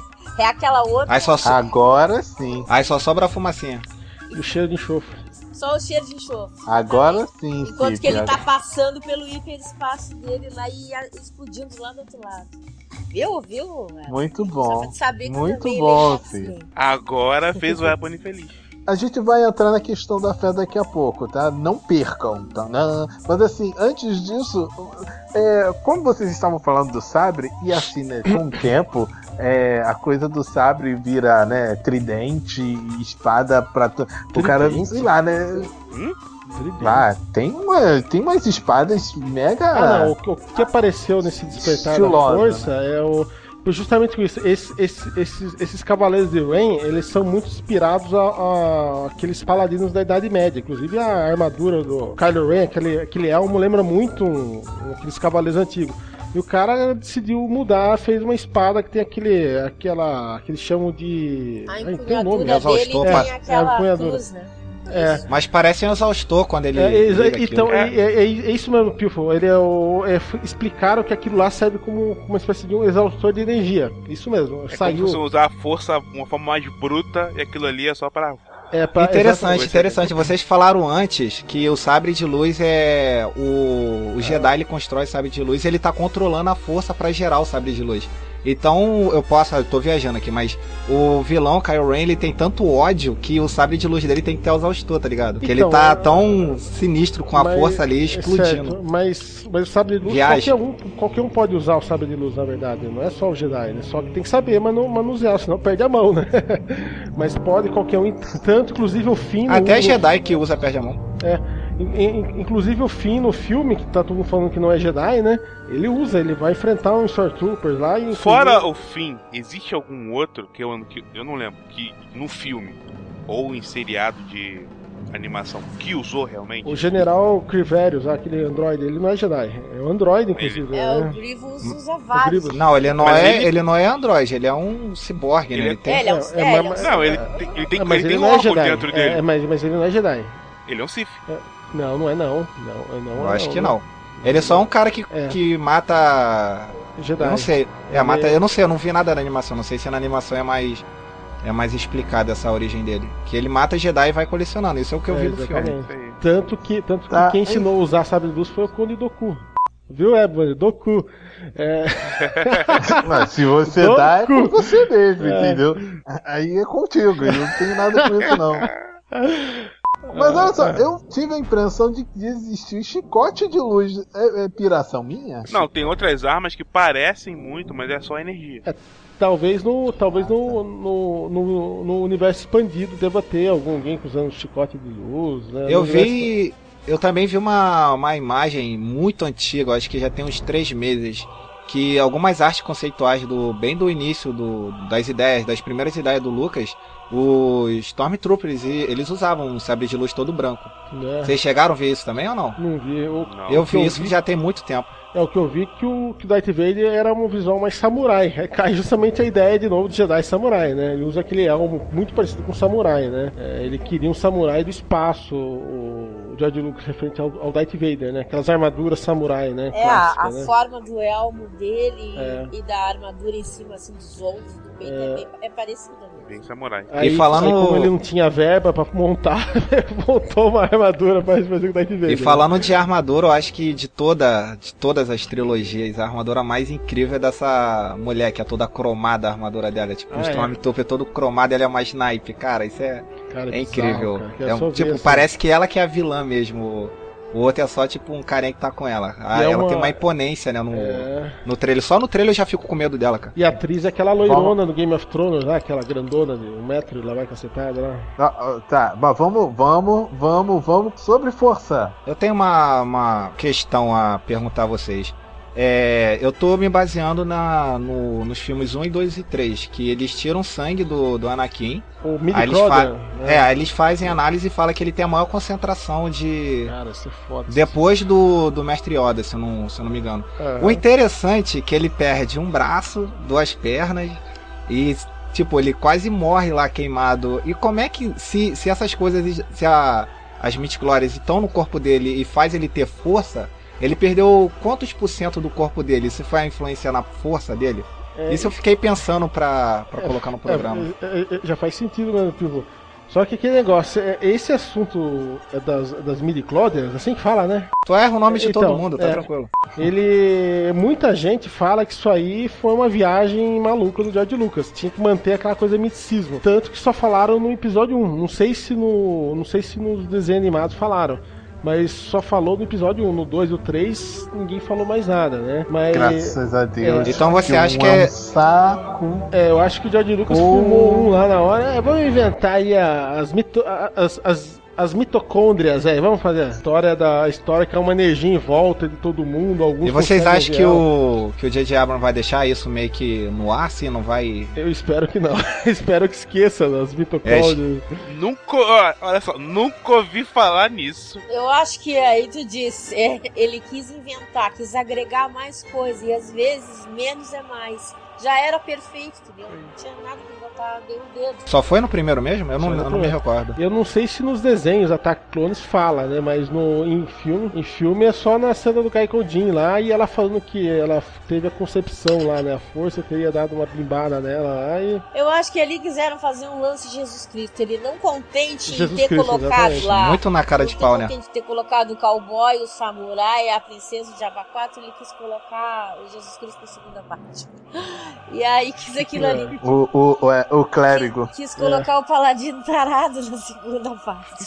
É aquela outra. Aí só so... Agora sim. Aí só sobra a fumacinha. E o cheiro de enxofre. Só o cheiro de enxofre. Agora sim. Enquanto sim, que ele tá passando pelo hiperespaço dele lá e explodindo lá do outro lado. Viu? Viu? Muito bom. Só saber que muito também bom, ele é sim. Agora fez o Ebony feliz. A gente vai entrar na questão da fé daqui a pouco, tá? Não percam, tá? Não. Mas assim, antes disso, é, como vocês estavam falando do sabre, e assim, né, com o tempo, é, a coisa do sabre vira, né, tridente, espada pra... O cara, sei lá, né... Hum? Ah, tem, uma, tem umas espadas mega... Ah, não, o, o que apareceu nesse despertar estilosa, da força, né? é o... Justamente com isso, esse, esse, esses, esses cavaleiros de Rain, eles são muito inspirados a, a aqueles paladinos da Idade Média. Inclusive a armadura do Kylo Ren, aquele, aquele elmo, lembra muito um, um, aqueles cavaleiros antigos. E o cara decidiu mudar, fez uma espada que tem aquele, aquela, que eles chamam de... A Ai, tem um nome, empunhadura dele tem é, aquela é cruz, né? É. Mas parece um exaustor quando ele. É, ele então, é, é, é isso mesmo, Pilfo. Ele é o, é, explicaram que aquilo lá serve como uma espécie de um exaustor de energia. Isso mesmo. É saiu. Como se você usar a força de uma forma mais bruta e aquilo ali é só para. É pra, interessante, interessante. Vocês falaram antes que o sabre de luz é. O, o Jedi ele constrói sabre de luz e ele tá controlando a força pra gerar o sabre de luz. Então, eu posso, eu tô viajando aqui, mas o vilão, Kylo Ren, ele tem tanto ódio que o sabre de luz dele tem que ter os exaustor, tá ligado? Porque Então, ele tá tão sinistro com a mas- força ali é explodindo. certo, mas, mas o sabre de luz, Viagem. qualquer um, qualquer um pode usar o sabre de luz, na verdade. Não é só o Jedi, né? Só que tem que saber manu, manusear, senão perde a mão, né? Mas pode qualquer um, tanto inclusive o Finn... no- Até no- Jedi que usa perde a mão. É, in- in- inclusive o Finn no filme, que tá todo mundo falando que não é Jedi, né? Ele usa, ele vai enfrentar um Stormtroopers lá e... Fora o fim, existe algum outro que eu, que eu não lembro, que no filme ou em seriado de animação que usou realmente? O General Criverius, aquele androide, ele não é Jedi. É um androide, inclusive. É, o né? Grievous usa vários. Grievous. Não, ele não, Mas é, ele- ele... não é androide, ele é um ciborgue, né? Ele é- Ele tem... É, ele é um, É, é, é, ele é um mas- Não, ele Sith. tem, ele tem, É, mas ele ele tem um não é órgão Jedi. dentro É, dele. é, mas, mas ele não é Jedi. Ele é um Sith. Não, não é não. Não, não Eu é acho que não. Ele é só um cara que, É. que mata... Jedi. Eu não sei. É, Ele- mata... Eu não sei, eu não vi nada na animação. Não sei se na animação é mais... É mais explicada essa origem dele. Que ele mata Jedi e vai colecionando. Isso é o que eu É, vi no filme. exatamente. Isso aí. Tanto que, tanto que Tá, quem ensinou a usar sabre de luz foi o Conde Doku. Viu, Ebony? Doku. É... Mas se você Doku. dá, é por você mesmo, É. entendeu? Aí é contigo, eu não tenho nada com isso não. Mas olha só, eu tive a impressão de que existia chicote de luz. É, é piração minha? Não, tem outras armas que parecem muito, mas é só energia. Talvez no, talvez no, no, no, no universo expandido deva ter algum alguém usando chicote de luz, né? Eu No universo- vi. Eu também vi uma, uma imagem muito antiga, acho que já tem uns três meses, que algumas artes conceituais do bem do início do, das ideias, das primeiras ideias do Lucas, os Stormtroopers, e- eles usavam um sabre de luz todo branco. né? Vocês chegaram a ver isso também ou não? Não vi. Eu, Não. Eu que eu vi isso vi- já tem muito tempo. É o que eu vi que o, que o Darth Vader era um visual mais samurai. É, cai justamente a ideia de novo de Jedi samurai, né? Ele usa aquele elmo muito parecido com samurai, né? É, ele queria um samurai do espaço, o, o George Lucas referente ao, ao Darth Vader, né? Aquelas armaduras samurai, né? É, a, Clássica, a né? forma do elmo dele É. e da armadura em cima, assim, dos ombros do peito é, bem, é parecida mesmo. Bem samurai. Aí, E falando- aí, como ele não tinha verba pra montar, montou uma armadura pra fazer o Darth Vader. E falando de armadura, eu acho que de toda, de todas as trilogias, a armadura mais incrível é dessa mulher que é toda cromada, a armadura dela. Tipo, Ah, o é? Stormtrooper todo cromado, ela é uma snipe. Cara, isso é, Cara, é bizarro, incrível. cara. Quero É um- só ver tipo, essa- parece que ela que é a vilã mesmo. O outro é só tipo um carinha que tá com ela. Ah, E é ela uma- tem uma imponência, né, no, É. no trailer. Só no trailer eu já fico com medo dela, cara. E a atriz é aquela loirona do Game of Thrones lá, aquela grandona de um metro e lá vai cacetada lá. Ah, ah, tá, mas vamos, vamos, vamos, vamos sobre força. Eu tenho uma, uma questão a perguntar a vocês. É, eu tô me baseando na, no- nos filmes um, dois e três, que eles tiram sangue do, do Anakin. O Aí eles, midi-chlorian, fa né? é, aí eles fazem análise e falam que ele tem a maior concentração de. Cara, isso é foda. Depois do, do Mestre Yoda, se eu não, se eu não me engano. Aham. O interessante é que ele perde um braço, duas pernas e, tipo, ele quase morre lá queimado. E como é que, se, se essas coisas, se a, as midi-chlorians estão no corpo dele e faz ele ter força, ele perdeu quantos por cento do corpo dele? Isso vai influenciar na força dele? É, Isso eu fiquei pensando pra, pra É, colocar no programa. É, é, é, já faz sentido, né, Pivô? Só que aquele negócio, é, esse assunto é das, das midi-chlorians, assim que fala, né? Tu erra o nome de Então, todo mundo, tá é. tranquilo. Ele. Muita gente fala que isso aí foi uma viagem maluca do George Lucas. Tinha que manter aquela coisa misticismo. Tanto que só falaram no episódio um. Não sei se no. Não sei se nos desenhos animados falaram. Mas só falou no episódio um. No dois e o três, ninguém falou mais nada, né? Mas. Graças a Deus. É, então você um acha que é é- um saco. É, eu acho que o George Lucas Oh. filmou um lá na hora. É, vamos inventar aí a- as, mito, a- as, as, as mitocôndrias, aí. Vamos fazer a história da a história que é uma energia em volta de todo mundo. Alguns E vocês conseguem acham ver que ela. o que o J J Abrams vai deixar isso meio que no ar, assim, não vai... Eu espero que não. espero que esqueça das mitocôndrias. Nunca, ó, olha só, nunca ouvi falar nisso. Eu acho que aí tu disse, é, ele quis inventar, quis agregar mais coisa, e às vezes menos é mais. Já era perfeito, entendeu? Não tinha nada que botar botar deu o dedo. Só foi no primeiro mesmo? Eu não, eu não me recordo. Eu não sei se nos desenhos Ataque Clones fala, né? Mas no, em, filme, em filme é só na cena do Qui-Gon Jinn lá, e ela falando que ela teve a concepção lá, né? A força teria dado uma bimbada nela lá e... Eu acho que ali quiseram fazer um lance de Jesus Cristo. Ele não contente Jesus em ter Cristo, colocado exatamente. lá... Muito na cara de pau, né? Não contente de ter colocado o cowboy, o samurai, a princesa de Abaquato, ele quis colocar o Jesus Cristo na segunda parte. E aí quis aquilo É. ali. O, o, o, é, o clérigo. Quis, quis colocar o paladino tarado na segunda parte.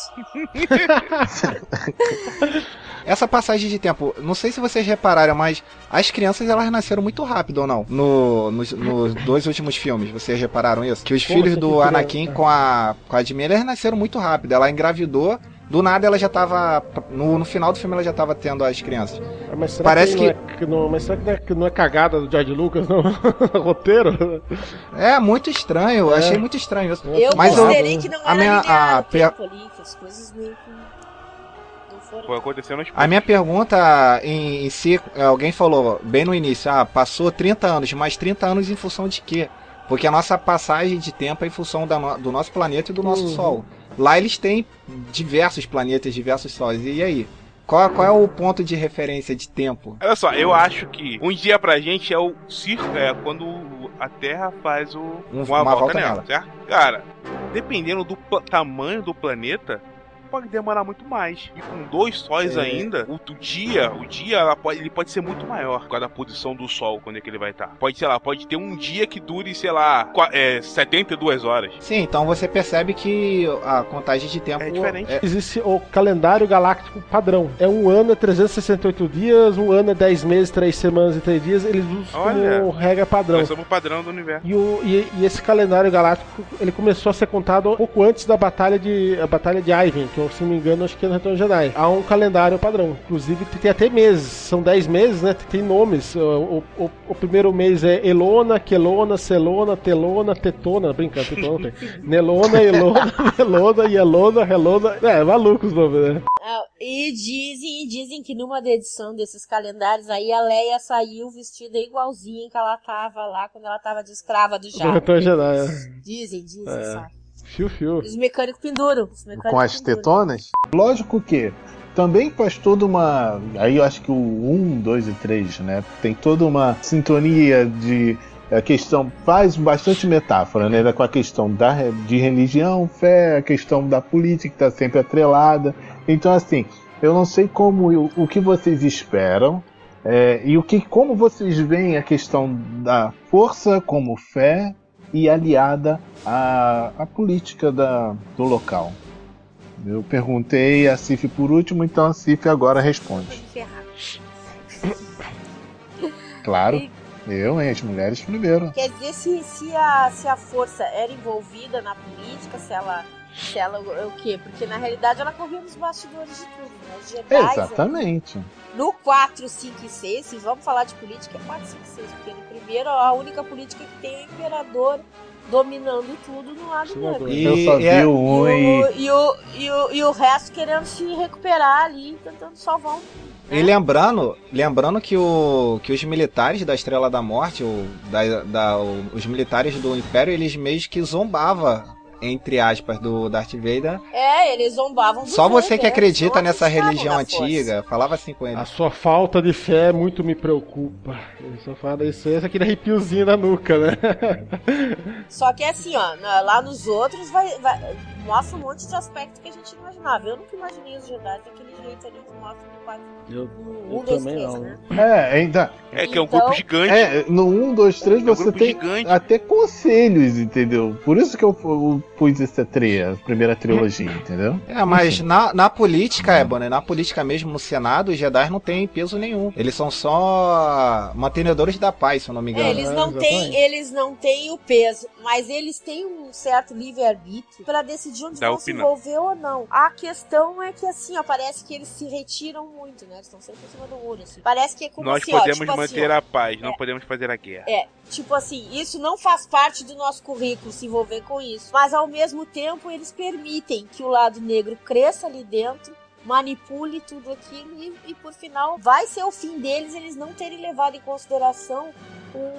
Essa passagem de tempo, não sei se vocês repararam, mas as crianças elas nasceram muito rápido ou não? No, nos, nos dois últimos filmes, vocês repararam isso? Que os Como filhos assim, do que Anakin criança? com a, com a Admi, eles nasceram muito rápido. Ela engravidou, do nada ela já tava. No, no final do filme ela já tava tendo as crianças. Ah, mas será Parece que, não é, que não, mas será que não é, que não é cagada do George Lucas, não? Roteiro? É muito estranho, eu É. achei muito estranho isso. Eu Mas eu- considerei que não a era minha- linear a o pe- tempo ali, que as coisas meio que não foram... Foi acontecendo nos A minha pergunta em, em si, alguém falou bem no início, ah, passou trinta anos, mas trinta anos em função de quê? Porque a nossa passagem de tempo é em função da no- do nosso planeta e do nosso Uhum. Sol. Lá eles têm diversos planetas, diversos sóis. E aí? Qual, qual é o ponto de referência de tempo? Olha só, eu acho que um dia pra gente é o círculo, é quando a Terra faz o, Um- uma, uma volta, volta nela, nela. certo? Cara, dependendo do pla- tamanho do planeta, pode demorar muito mais. E com dois sóis É. ainda, o, o dia, o dia ela pode, ele pode ser muito maior por causa da posição do Sol, quando é que ele vai estar. Pode, sei lá, pode ter um dia que dure, sei lá, qua- é, setenta e duas horas. Sim, então você percebe que a contagem de tempo É diferente. é- Existe o calendário galáctico padrão. É um ano, é trezentos e sessenta e oito dias, um ano é dez meses, três semanas e três dias. Eles usam Olha. como regra padrão. Nós somos o padrão do universo. E, o, e, e esse calendário galáctico ele começou a ser contado um pouco antes da batalha de a batalha de Yavin, que eu, se não me engano acho que é no Retorno de Jedi. Há um calendário padrão, inclusive tem até meses, são dez meses, né? Tem nomes. O, o, o primeiro mês é Elona, Quelona, Celona, Telona, Tetona, brincando, Tetona não tem. Nelona, Elona, Nelona, Yelona, Relona. É, maluco os nomes, né? Ah, e dizem, dizem que numa da edição desses calendários aí a Leia saiu vestida igualzinha que ela tava lá quando ela tava de escrava do No Jabba. Retorno de Jedi. é. Dizem, dizem, É. sabe? Fio, fio. Os mecânicos penduram. Os mecânicos Com as penduram. tetonas? Lógico que também faz toda uma. Aí eu acho que o um, dois e três, né? Tem toda uma sintonia de. A questão faz bastante metáfora, né? Com a questão da, de religião, fé, a questão da política que está sempre atrelada. Então, assim, eu não sei como o, o que vocês esperam é, e o que, como vocês veem a questão da força como fé e aliada à, à política da, do local. Eu perguntei a Cif por último, então a Cif agora responde. Ferrado. Claro, E- eu, hein, as mulheres primeiro. Quer dizer, se, se, a, se a força era envolvida na política, se ela. Se ela. O quê? Porque na realidade ela corria nos bastidores de tudo, né? Os Jedi. Exatamente. No quatro, cinco e seis, se vamos falar de política, é quatro, cinco e seis. Porque no primeiro, a única política que tem é o imperador dominando tudo no lado Senador. negro. E- Eu só é- vi o um E e. o, e, o, e, o, e o resto querendo se recuperar ali, tentando salvar um. E lembrando, lembrando que, o, que os militares da Estrela da Morte, o, da, da, o- os militares do Império, eles meio que zombavam, entre aspas, do Darth Vader. É, eles zombavam do Só você Vader, que acredita eles não nessa acreditavam religião na força. antiga, falava assim com A ele. sua falta de fé muito me preocupa. Ele só fala isso, esse aquele arrepiozinho na nuca, né? Só que assim, ó, na- lá nos outros vai, vai- mostra um monte de aspecto que a gente não imaginava. Eu nunca imaginei os Jedi daquele jeito ali que mostra no quatro. Eu, No eu um, dois, também três, não. né? É, ainda. É que é um Então- grupo gigante. É, no um, dois, três É um você grupo tem gigante. até conselhos, entendeu? Por isso que eu, eu pus essa tria, a primeira trilogia, entendeu? É, mas na, na política, Ebony, na política mesmo, no Senado, os Jedi não têm peso nenhum. Eles são só mantenedores da paz, se eu não me engano. É, eles é, não têm, exatamente. eles não têm o peso, mas eles têm um certo livre-arbítrio pra decidir onde Dá vão se opinião. envolver ou não. A questão é que assim, ó, parece que eles se retiram muito, né? Eles estão sempre em cima do muro, assim. Parece que é como Nós assim, ó, podemos tipo manter assim, ó, a paz, não podemos fazer a guerra. É, tipo assim, isso não faz parte do nosso currículo se envolver com isso. Mas ao mesmo tempo eles permitem que o lado negro cresça ali dentro, manipule tudo aquilo e, e por final vai ser o fim deles eles não terem levado em consideração o, o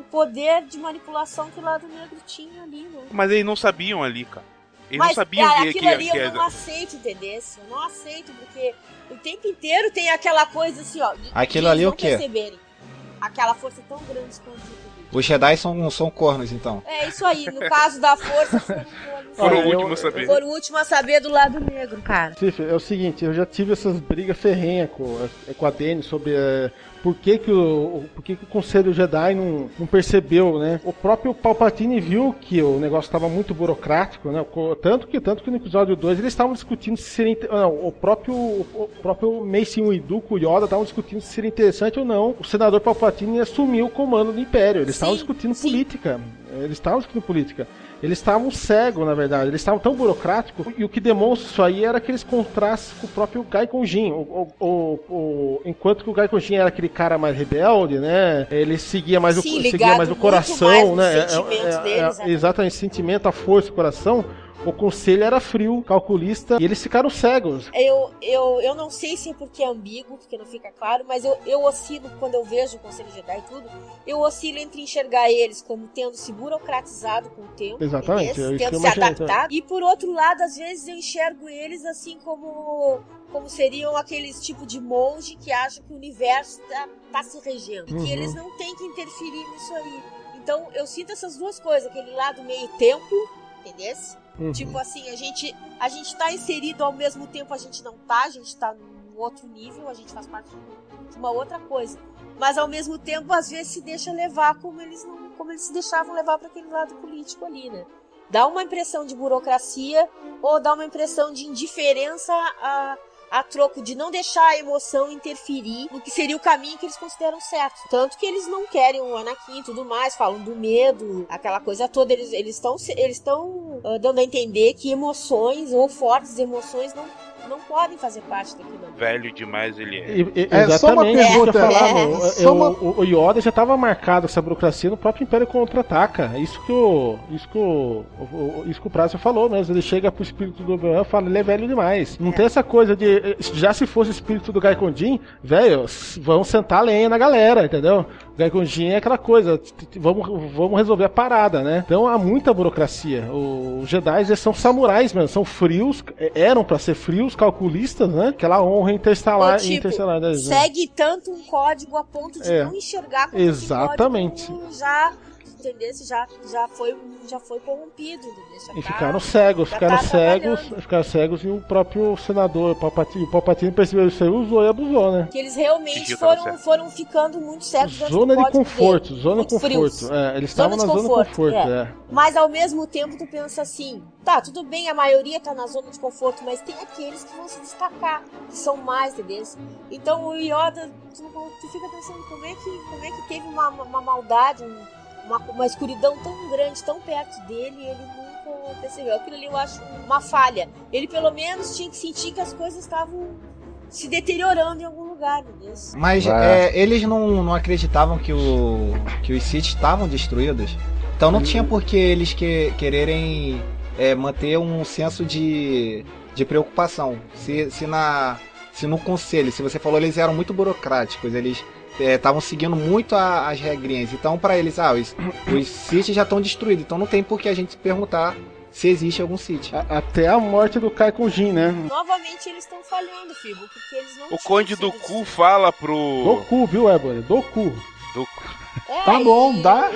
poder de manipulação que o lado negro tinha ali, né? Mas eles não sabiam ali, cara. Eles Mas, não sabiam cara, que, aquilo que, ali que eu não aceito, entendeu? Eu não aceito, porque o tempo inteiro tem aquela coisa assim, ó. De, aquilo de ali não o quê? perceberem aquela força tão grande escondida. Os Jedi são, são cornos, então. É isso aí, no caso da força, foram, foram Olha, o último eu- a saber. foram o último a saber do lado negro, cara. Cif, é o seguinte, eu já tive essas brigas ferrenhas com, com a Dani sobre é, por que que o, o- por que que o Conselho Jedi não, não percebeu, né? O próprio Palpatine viu que o negócio estava muito burocrático, né? Co- Tanto que, tanto que no episódio dois eles estavam discutindo se seria... inte- Não, o próprio, o próprio Mace Windu com o Yoda estavam discutindo se seria interessante ou não o senador Palpatine assumir o comando do Império. Eles estavam Sim, discutindo sim. política. Eles estavam discutindo política. Eles estavam cegos, na verdade. Eles estavam tão burocráticos. E o que demonstra isso aí era aqueles contrastes com o próprio Qui-Gon Jinn. O, o, o, o, enquanto que o Qui-Gon Jinn era aquele cara mais rebelde, né? Ele seguia mais, Sim, o, ligado seguia mais o muito coração, mais no né? sentimento deles, né? Exatamente, sentimento, a força, o coração. O conselho era frio, calculista, e eles ficaram cegos. Eu, eu, eu não sei se é porque é ambíguo, porque não fica claro, mas eu, eu oscilo, quando eu vejo o Conselho Jedi e tudo, eu oscilo entre enxergar eles como tendo se burocratizado com o tempo, Exatamente, entendeu? é isso que Tendo eu se imaginei, adaptado, e por outro lado, às vezes eu enxergo eles assim como, como seriam aqueles tipo de monge que acham que o universo tá, tá se regendo, e que Uhum. eles não têm que interferir nisso aí. Então eu sinto essas duas coisas, aquele lado meio tempo, entendeu? Uhum. Tipo assim, a gente, a gente tá inserido ao mesmo tempo, a gente não tá, a gente tá num outro nível, a gente faz parte de uma outra coisa. Mas ao mesmo tempo, às vezes se deixa levar como eles, não, como eles se deixavam levar para aquele lado político ali, né? Dá uma impressão de burocracia ou dá uma impressão de indiferença a, a troco de não deixar a emoção interferir no que seria o caminho que eles consideram certo. Tanto que eles não querem o Anakin e tudo mais, falam do medo, aquela coisa toda. Eles estão eles estão uh, dando a entender que emoções ou fortes emoções não, não podem fazer parte daquilo. Velho demais ele é. E- e- É, só uma exatamente, isso que eu ia pergunta. falar, É. no- Só eu- uma- o, o Yoda já estava marcado essa burocracia no próprio Império Contra-Ataca. Isso que o isso que o, o, o- isso que o Prazo falou mesmo. Ele chega pro espírito do Obi-Wan e fala, ele é velho demais. Não É. tem essa coisa de, já se fosse o espírito do Qui-Gon Jinn, velho, vamos sentar a lenha na galera, entendeu? O Qui-Gon Jinn é aquela coisa, t- t- vamos, vamos resolver a parada, né? Então há muita burocracia. Os Jedi eles são samurais mesmo, são frios, eram pra ser frios, calculistas, né? Aquela honra interestelar, Ou, tipo, interestelar né? segue tanto um código a ponto de É. não enxergar como Exatamente. esse código já, entendeu? Já, já, foi, já foi corrompido, entendeu? Já E tá- ficaram cegos, já ficaram tá cegos, trabalhando. ficaram cegos e o próprio senador, o Palpatine, o Palpatine percebeu isso aí, usou e abusou, né? Que eles realmente Gigi tava foram, certo. foram ficando muito cegos dentro Zona do de código conforto, dele. zona de Muito frios. conforto. É, eles Zona estavam na de zona de conforto, conforto, é. é. Mas ao mesmo tempo tu pensa assim, tá, tudo bem, a maioria tá na zona de conforto, mas tem aqueles que vão se destacar, que são mais, entendeu? Então o Yoda, tu, tu fica pensando como é que, como é que teve uma, uma maldade, um- uma, uma escuridão tão grande, tão perto dele, e ele nunca percebeu. Aquilo ali eu acho uma falha. Ele pelo menos tinha que sentir que as coisas estavam se deteriorando em algum lugar, entendeu? Mas É. é, eles não, não acreditavam que, o, que os Sith estavam destruídos. Então não tinha por que eles que, quererem é, manter um senso de, de preocupação. Se, se, na, se no conselho, se você falou, eles eram muito burocráticos, eles estavam seguindo muito a- as regrinhas. Então para eles, ah, os, os Sith já estão destruídos. Então não tem por que a gente se perguntar se existe algum Sith. A- Até a morte do Qui-Gon Jinn, né? Novamente eles estão falhando, Fibo, porque eles não O tinham Conde do sido- Cu fala pro. Do cu, viu, Ebony? Do cu. do- É, Tá bom, e- dá.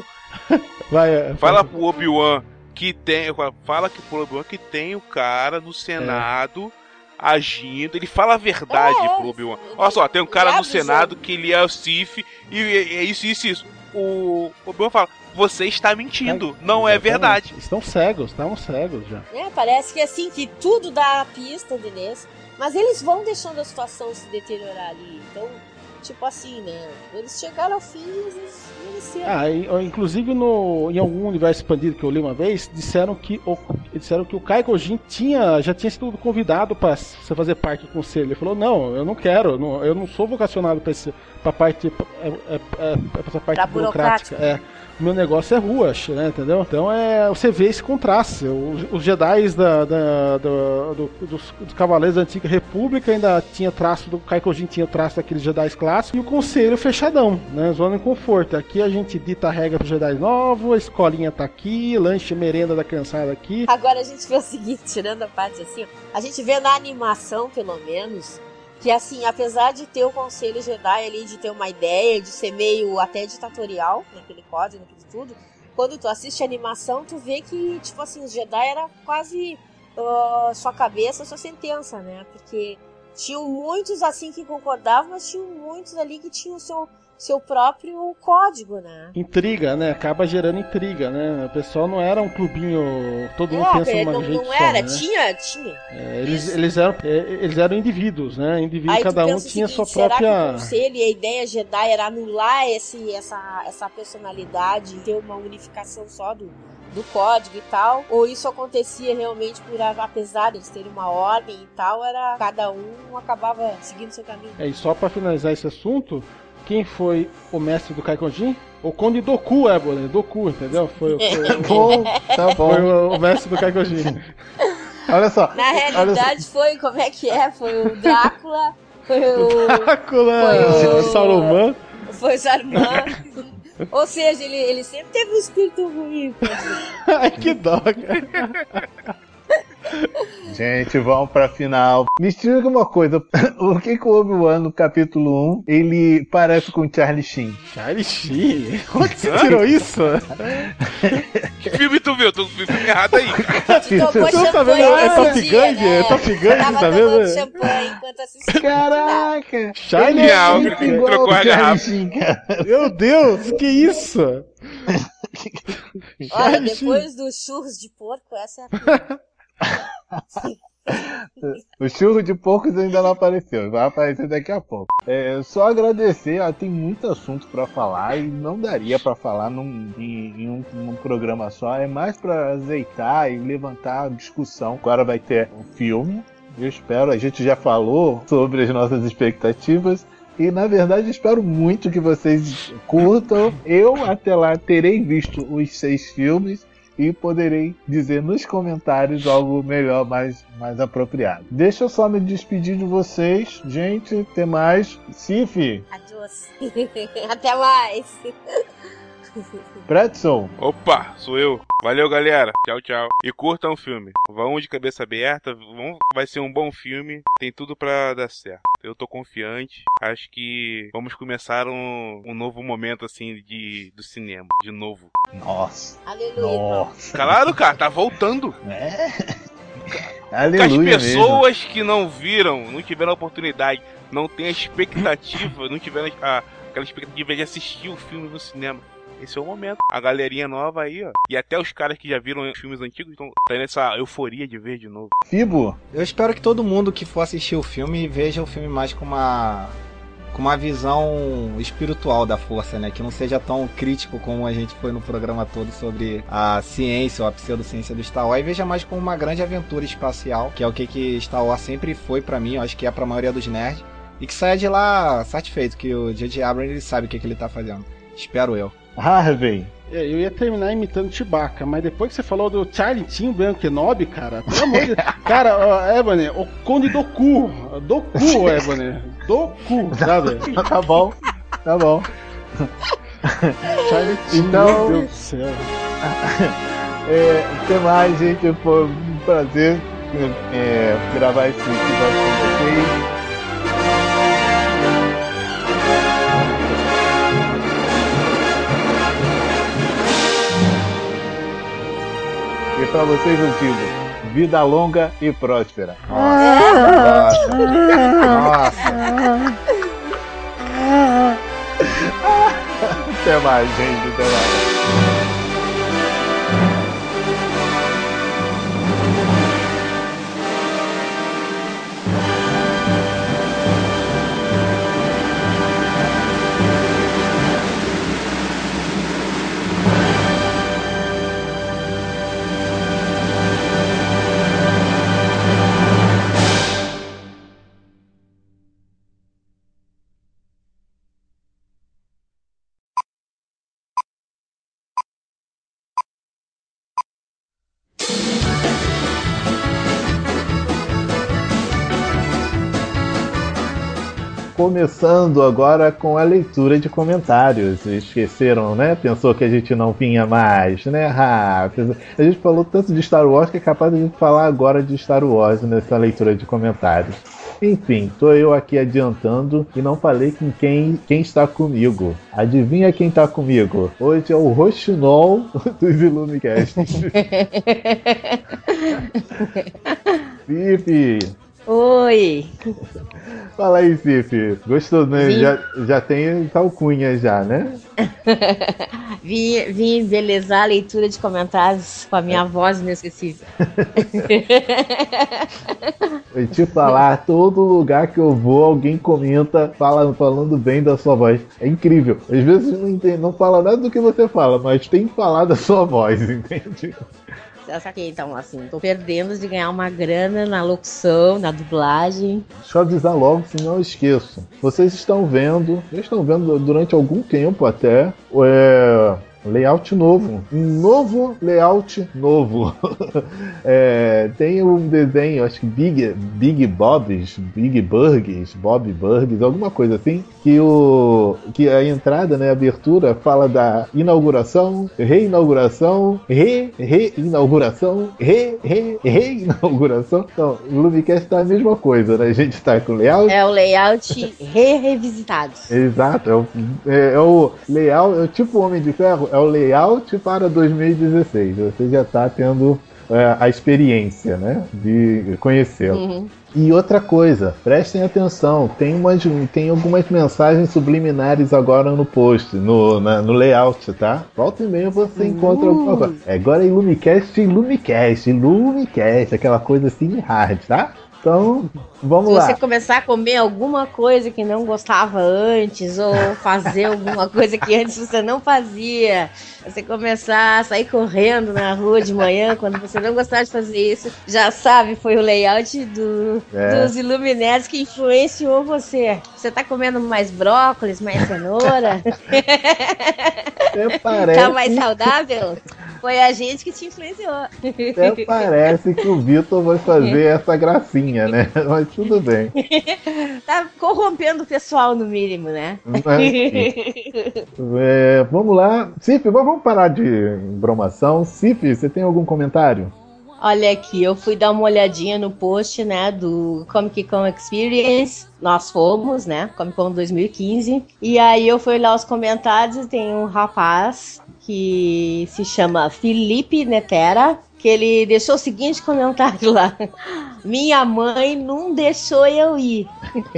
Vai, é, Fala pro Obi-Wan que tem. Fala que pro Obi-Wan que tem o cara no Senado agindo. Ele fala a verdade É, pro Obi-Wan. Olha só, tem um cara ele no abre o Senado que ele é o Sith e é isso, isso, isso. O Obi-Wan fala: você está mentindo, não é exatamente. verdade. Estão cegos, estavam cegos já. É, parece que assim, que tudo dá a pista, entendeu? Mas eles vão deixando a situação se deteriorar ali. Então, tipo assim, né? Eles chegaram ao fim e eles mereceram. Ah, e, ó, inclusive no, em algum universo expandido que eu li uma vez, disseram que o, disseram que o Qui-Gon Jinn tinha, já tinha sido convidado para você fazer parte do conselho. Ele falou, não, eu não quero, eu não, eu não sou vocacionado para a parte, é, é, é, pra essa parte Pra burocrática. É. O meu negócio é rua, né, entendeu? Então é, você vê esse contraste. Os, os Jedi da, da, da- do- dos, dos Cavaleiros da Antiga República ainda tinha traço do Qui-Gon Jinn, tinha traço daqueles Jedi clássicos. clássico, e o conselho fechadão, né? Zona de conforto. Aqui a gente dita a regra pro Jedi novo, a escolinha tá aqui, lanche e merenda da criançada aqui. Agora a gente vê o seguinte, tirando a parte assim, a gente vê na animação, pelo menos, que assim, apesar de ter o Conselho Jedi ali, de ter uma ideia, de ser meio até ditatorial, naquele código, naquele tudo, quando tu assiste a animação, tu vê que, tipo assim, os Jedi era quase uh, sua cabeça, sua sentença, né? Porque tinham muitos assim que concordavam, mas tinham muitos ali que tinham o seu, seu próprio código, né? Intriga, né? Acaba gerando intriga, né? O pessoal não era um clubinho, todo mundo É, pensa numa não, jeito não só, era, né? tinha, tinha. É, eles, eles, eram, é, eles eram indivíduos, né? Indivíduo, Aí cada tu um pensa o tinha seguinte, sua será que própria... o conselho e a ideia Jedi era anular esse, essa, essa personalidade, ter uma unificação só do, do código e tal? Ou isso acontecia realmente por, apesar deles terem uma ordem e tal, era cada um acabava seguindo seu caminho? É, e só pra finalizar esse assunto, quem foi o mestre do Kaikojin? O Conde Doku, é, Bonner, Doku, entendeu? Foi, foi, Tá bom, tá bom. foi o, o mestre do Kaikojin. Olha só. Na realidade foi, como é que é? Foi o Drácula, foi o... Drácula, foi o... Saruman. Foi o Saruman. Ou seja, ele, ele sempre teve um espírito ruim. Ai, que dó, cara. Gente, vamos pra final. Me explica uma coisa. O que que o Obi-Wan no capítulo um, ele parece com o Charlie Sheen? Charlie Sheen? Onde você tirou isso? Que filme tu viu? Tu viu filme errado aí. Tomou Tu tá vendo? champanhe É Top nesse Gun, dia, né? é Top Gun, Tava tá tomando vendo? champanhe enquanto assistia. Caraca! Charlie Ele é Sheen, muito cara. igual Trocou ao a Charlie garrafa. Sheen, cara. Meu Deus, que isso? Olha, Charlie Sheen. depois dos churros de porco, essa é a pior. O churro de porcos ainda não apareceu, vai aparecer daqui a pouco. É, só agradecer, ó, tem muito assunto pra falar e não daria pra falar num, em, em um, num programa só. É mais pra azeitar e levantar a discussão. Agora vai ter um filme, eu espero, a gente já falou sobre as nossas expectativas. E na verdade espero muito que vocês curtam. Eu até lá terei visto os seis filmes e poderei dizer nos comentários algo melhor, mais, mais apropriado. Deixa eu só me despedir de vocês. Gente, até mais. Sif, Adiós. Até mais. Pretzel, Opa, sou eu. Valeu, galera. Tchau, tchau. E curtam o filme. Vão de cabeça aberta. Vão... Vai ser um bom filme. Tem tudo pra dar certo. Eu tô confiante. Acho que vamos começar um, um novo momento, assim, de, do cinema. De novo. nossa, Aleluia, irmão. nossa, Claro, cara. Tá voltando. é, As aleluia mesmo. pessoas que não viram, não tiveram a oportunidade, não têm a expectativa, não tiveram a, aquela expectativa de assistir o filme no cinema. Esse é o momento. A galerinha nova aí, ó. E até os caras que já viram os filmes antigos estão tendo essa euforia de ver de novo. Fibo, Eu espero que todo mundo que for assistir o filme veja o filme mais com uma com uma visão espiritual da força, né? Que não seja tão crítico como a gente foi no programa todo sobre a ciência ou a pseudociência do Star Wars, e veja mais como uma grande aventura espacial, que é o que, que Star Wars sempre foi pra mim, eu acho que é pra maioria dos nerds, e que saia de lá satisfeito, que o J J Abrams ele sabe o que, que ele tá fazendo. Espero eu. Harvey, É, eu ia terminar imitando Chewbacca, mas depois que você falou do Charlie Sheen, Ben Kenobi, cara, pelo amor de Deus. Cara, ó, Ebony, o Conde Doku. Doku, Ebony. Doku, sabe? tá bom, tá bom. Charlie Sheen, Então- meu Deus do céu. É, até mais, gente. Foi um prazer é, gravar esse episódio com vocês. E pra vocês eu digo, vida longa e próspera. Nossa, nossa. Até mais, gente. Até mais. começando agora com a leitura de comentários. Esqueceram, né? Pensou que a gente não vinha mais, né? Ah, a gente falou tanto de Star Wars que é capaz de a gente falar agora de Star Wars nessa leitura de comentários. Enfim, tô eu aqui adiantando e não falei com quem, quem está comigo. Adivinha quem tá comigo? Hoje é o Rochinol dos Illumicast. Fifi! Oi! Fala aí, Fifi. Gostou, né? Já, já tem alcunha já, né? vim, vim embelezar a leitura de comentários com a minha é. voz inesquecível. Eu te falar, todo lugar que eu vou, alguém comenta fala, falando bem da sua voz. É incrível. Às vezes não, entende, não fala nada do que você fala, mas tem que falar da sua voz, entende? Eu saquei, então, assim, tô perdendo de ganhar uma grana na locução, na dublagem. Deixa eu avisar logo, senão eu esqueço. Vocês estão vendo, já estão vendo durante algum tempo até, é, layout novo. Um novo layout novo. é, tem um desenho, acho que Big, Big Bob's, Big Burgers, Bob Burgers, alguma coisa assim, que, o, que a entrada, né, a abertura, fala da inauguração, reinauguração, re, reinauguração, re, re, reinauguração. Então, o Lumicast tá a mesma coisa, né? A gente tá com layout. É o layout re-revisitado. Exato, é o, é, é o layout, é tipo o Homem de Ferro, é o layout para dois mil e dezesseis. Você já tá tendo é, a experiência, né, de conhecê-lo. Uhum. E outra coisa, prestem atenção, tem, umas, tem algumas mensagens subliminares agora no post, no, na, no layout, tá? Volta e meia você encontra uh. alguma coisa. Agora é Illumicast, Illumicast, Illumicast, aquela coisa assim hard, tá? Então, vamos lá. Se você começar a comer alguma coisa que não gostava antes, ou fazer alguma coisa que antes você não fazia, você começar a sair correndo na rua de manhã, quando você não gostava de fazer isso, já sabe, foi o layout do, é. dos Illuminati que influenciou você. Você tá comendo mais brócolis, mais cenoura? Até parece... Tá mais saudável? Foi a gente que te influenciou. Até parece que o Vitor vai fazer essa gracinha, né? Mas tudo bem. Tá corrompendo o pessoal, no mínimo, né? é, vamos lá. Cif, vamos parar de bromação. Cif, você tem algum comentário? Olha aqui, eu fui dar uma olhadinha no post, né, do Comic Con Experience. Nós fomos, né, Comic Con dois mil e quinze. E aí eu fui olhar os comentários e tem um rapaz que se chama Felipe Netera, que ele deixou o seguinte comentário lá: minha mãe não deixou eu ir.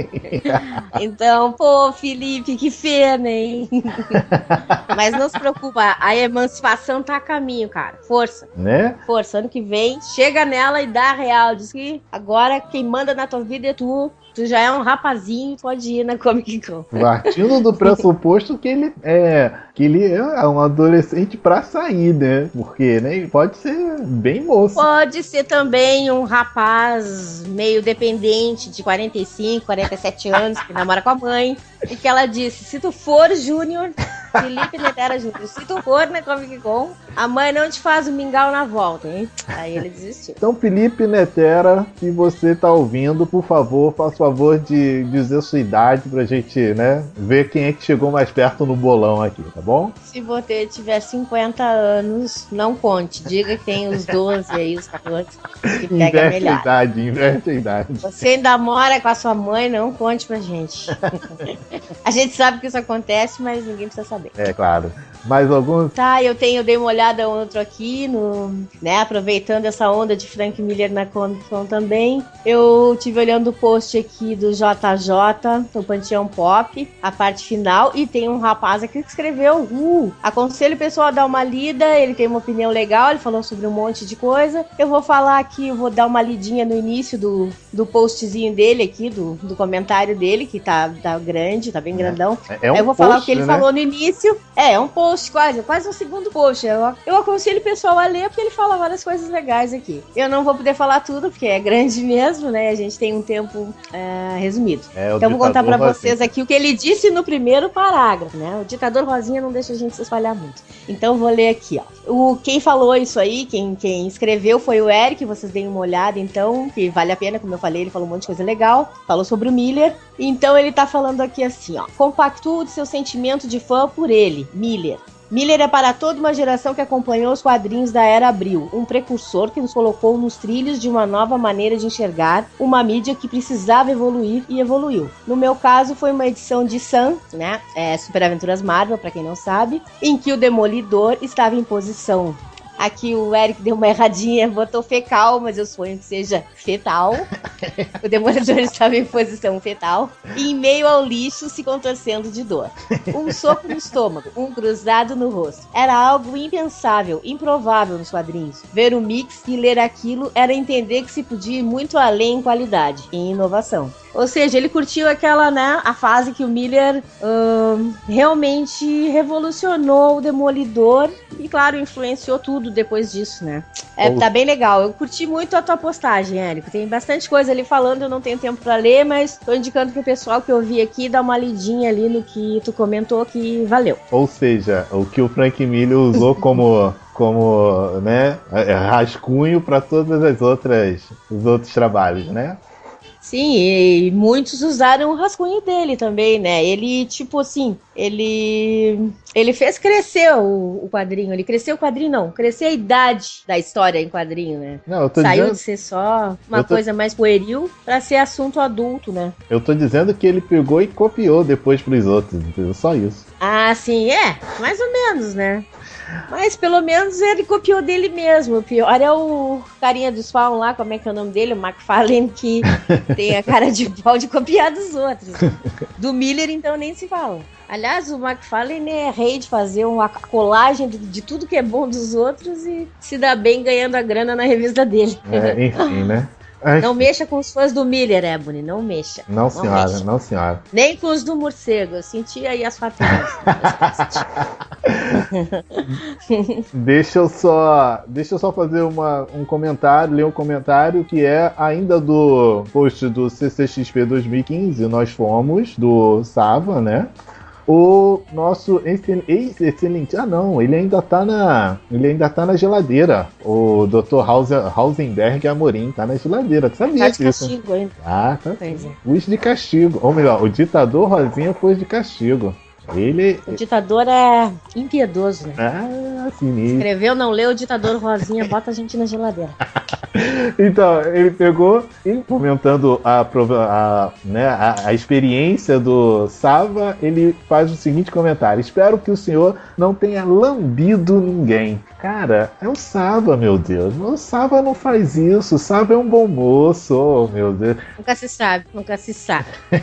Então, pô, Felipe, que pena, hein? Mas não se preocupa, a emancipação tá a caminho, cara. Força. Né? Força, ano que vem, chega nela e dá a real. Diz que agora quem manda na tua vida é tu. Tu já é um rapazinho, pode ir na Comic Con. Partindo do pressuposto que ele é que ele é um adolescente pra sair, né? Porque, né, ele pode ser bem moço. Pode ser também um rapaz meio dependente de quarenta e cinco, quarenta e sete anos, que namora com a mãe. E que ela disse, se tu for Júnior, Felipe Netera Júnior, se tu for na Comic Con, a mãe não te faz o mingau na volta, hein? Aí ele desistiu. Então, Felipe Netera, se você tá ouvindo, por favor, faça o favor de dizer sua idade pra gente, né, ver quem é que chegou mais perto no bolão aqui, tá bom? Se você tiver cinquenta anos, não conte. Diga que tem os doze aí, os quatorze, que pega inverte melhor. a idade, inverte a idade. Você ainda mora com a sua mãe, não conte pra gente. A gente sabe que isso acontece, mas ninguém precisa saber. É, claro. Mais algum? Tá, eu tenho, eu dei uma olhada outro aqui, no, né, aproveitando essa onda de Frank Miller na Comic Con também. Eu tive olhando o post aqui do J J, do Panteão Pop, a parte final, e tem um rapaz aqui que escreveu, uh, aconselho o pessoal a dar uma lida, ele tem uma opinião legal, ele falou sobre um monte de coisa. Eu vou falar aqui, eu vou dar uma lidinha no início do, do postzinho dele aqui, do, do comentário dele, que tá, tá grande, tá bem grandão. É, é um eu vou post, falar o que ele né? falou no início. início. É, é um post quase, quase um segundo post. Eu, eu aconselho o pessoal a ler porque ele fala várias coisas legais aqui. Eu não vou poder falar tudo porque é grande mesmo, né? A gente tem um tempo é, resumido. É, então vou contar pra vocês aqui o que ele disse no primeiro parágrafo, né? O ditador Rosinha não deixa a gente se espalhar muito. Então vou ler aqui, ó. O, quem falou isso aí, quem, quem escreveu foi o Eric, vocês deem uma olhada então, que vale a pena, como eu falei, ele falou um monte de coisa legal, falou sobre o Miller. Então ele tá falando aqui assim, ó. Compactua o seu sentimento de fã por ele, Miller. Miller é para toda uma geração que acompanhou os quadrinhos da Era Abril, um precursor que nos colocou nos trilhos de uma nova maneira de enxergar uma mídia que precisava evoluir e evoluiu. No meu caso, foi uma edição de Sun, né, é, Super Aventuras Marvel, para quem não sabe, em que o Demolidor estava em posição. Aqui o Eric deu uma erradinha, botou fecal, mas eu sonho que seja fetal. O Demolidor estava em posição fetal. E em meio ao lixo, se contorcendo de dor. Um soco no estômago, um cruzado no rosto. Era algo impensável, improvável nos quadrinhos. Ver o mix e ler aquilo era entender que se podia ir muito além em qualidade e em inovação. Ou seja, ele curtiu aquela, né, a fase que o Miller hum, realmente revolucionou o Demolidor e, claro, influenciou tudo depois disso, né? É, tá bem legal. Eu curti muito a tua postagem, Érico. Tem bastante coisa ali falando, eu não tenho tempo pra ler, mas tô indicando pro pessoal que eu vi aqui dar uma lidinha ali no que tu comentou que valeu. Ou seja, o que o Frank Miller usou como... como, né, rascunho para todas as outras os outros trabalhos, né? Sim, e muitos usaram o rascunho dele também, né? Ele, tipo assim, ele ele fez crescer o, o quadrinho. Ele cresceu o quadrinho, não. Cresceu a idade da história em quadrinho, né? Não, eu tô Saiu dizendo... de ser só uma tô... coisa mais pueril pra ser assunto adulto, né? Eu tô dizendo que ele pegou e copiou depois pros outros, entendeu? Só isso. Ah, sim, é. Mais ou menos, né? Mas pelo menos ele copiou dele mesmo. O pior é o carinha do Spawn lá, como é que é o nome dele? O McFarlane, que tem a cara de pau de copiar dos outros. Do Miller, então, nem se fala. Aliás, o McFarlane é rei de fazer uma colagem de, de tudo que é bom dos outros e se dá bem ganhando a grana na revista dele. É, enfim, né? Não mexa com os fãs do Miller, Ebony, não mexa. Não, não senhora, mexa. não senhora. Nem com os do morcego, eu senti aí as faturas. Deixa eu só, deixa eu só fazer uma, um comentário, ler um comentário que é ainda do post do C C X P dois mil e quinze, nós fomos, do Sava, né? O nosso ex-excelente... Ah, não, ele ainda tá na... Ele ainda tá na geladeira. O doutor Hausenberg Amorim tá na geladeira. Tu sabia disso? Tá de castigo ainda. Ah, tá. Pus de castigo. Ou melhor, o ditador Rosinha pôs de castigo. Ele... O ditador é impiedoso, né? Ah, sinistro. Escreveu, não leu, o ditador Rosinha bota a gente na geladeira. Então, ele pegou e comentando a, a, né, a, a experiência do Sava, ele faz o seguinte comentário: espero que o senhor não tenha lambido ninguém. Cara, é o Sava, meu Deus. O Sava não faz isso. O Sava é um bom moço, oh, meu Deus. Nunca se sabe, nunca se sabe.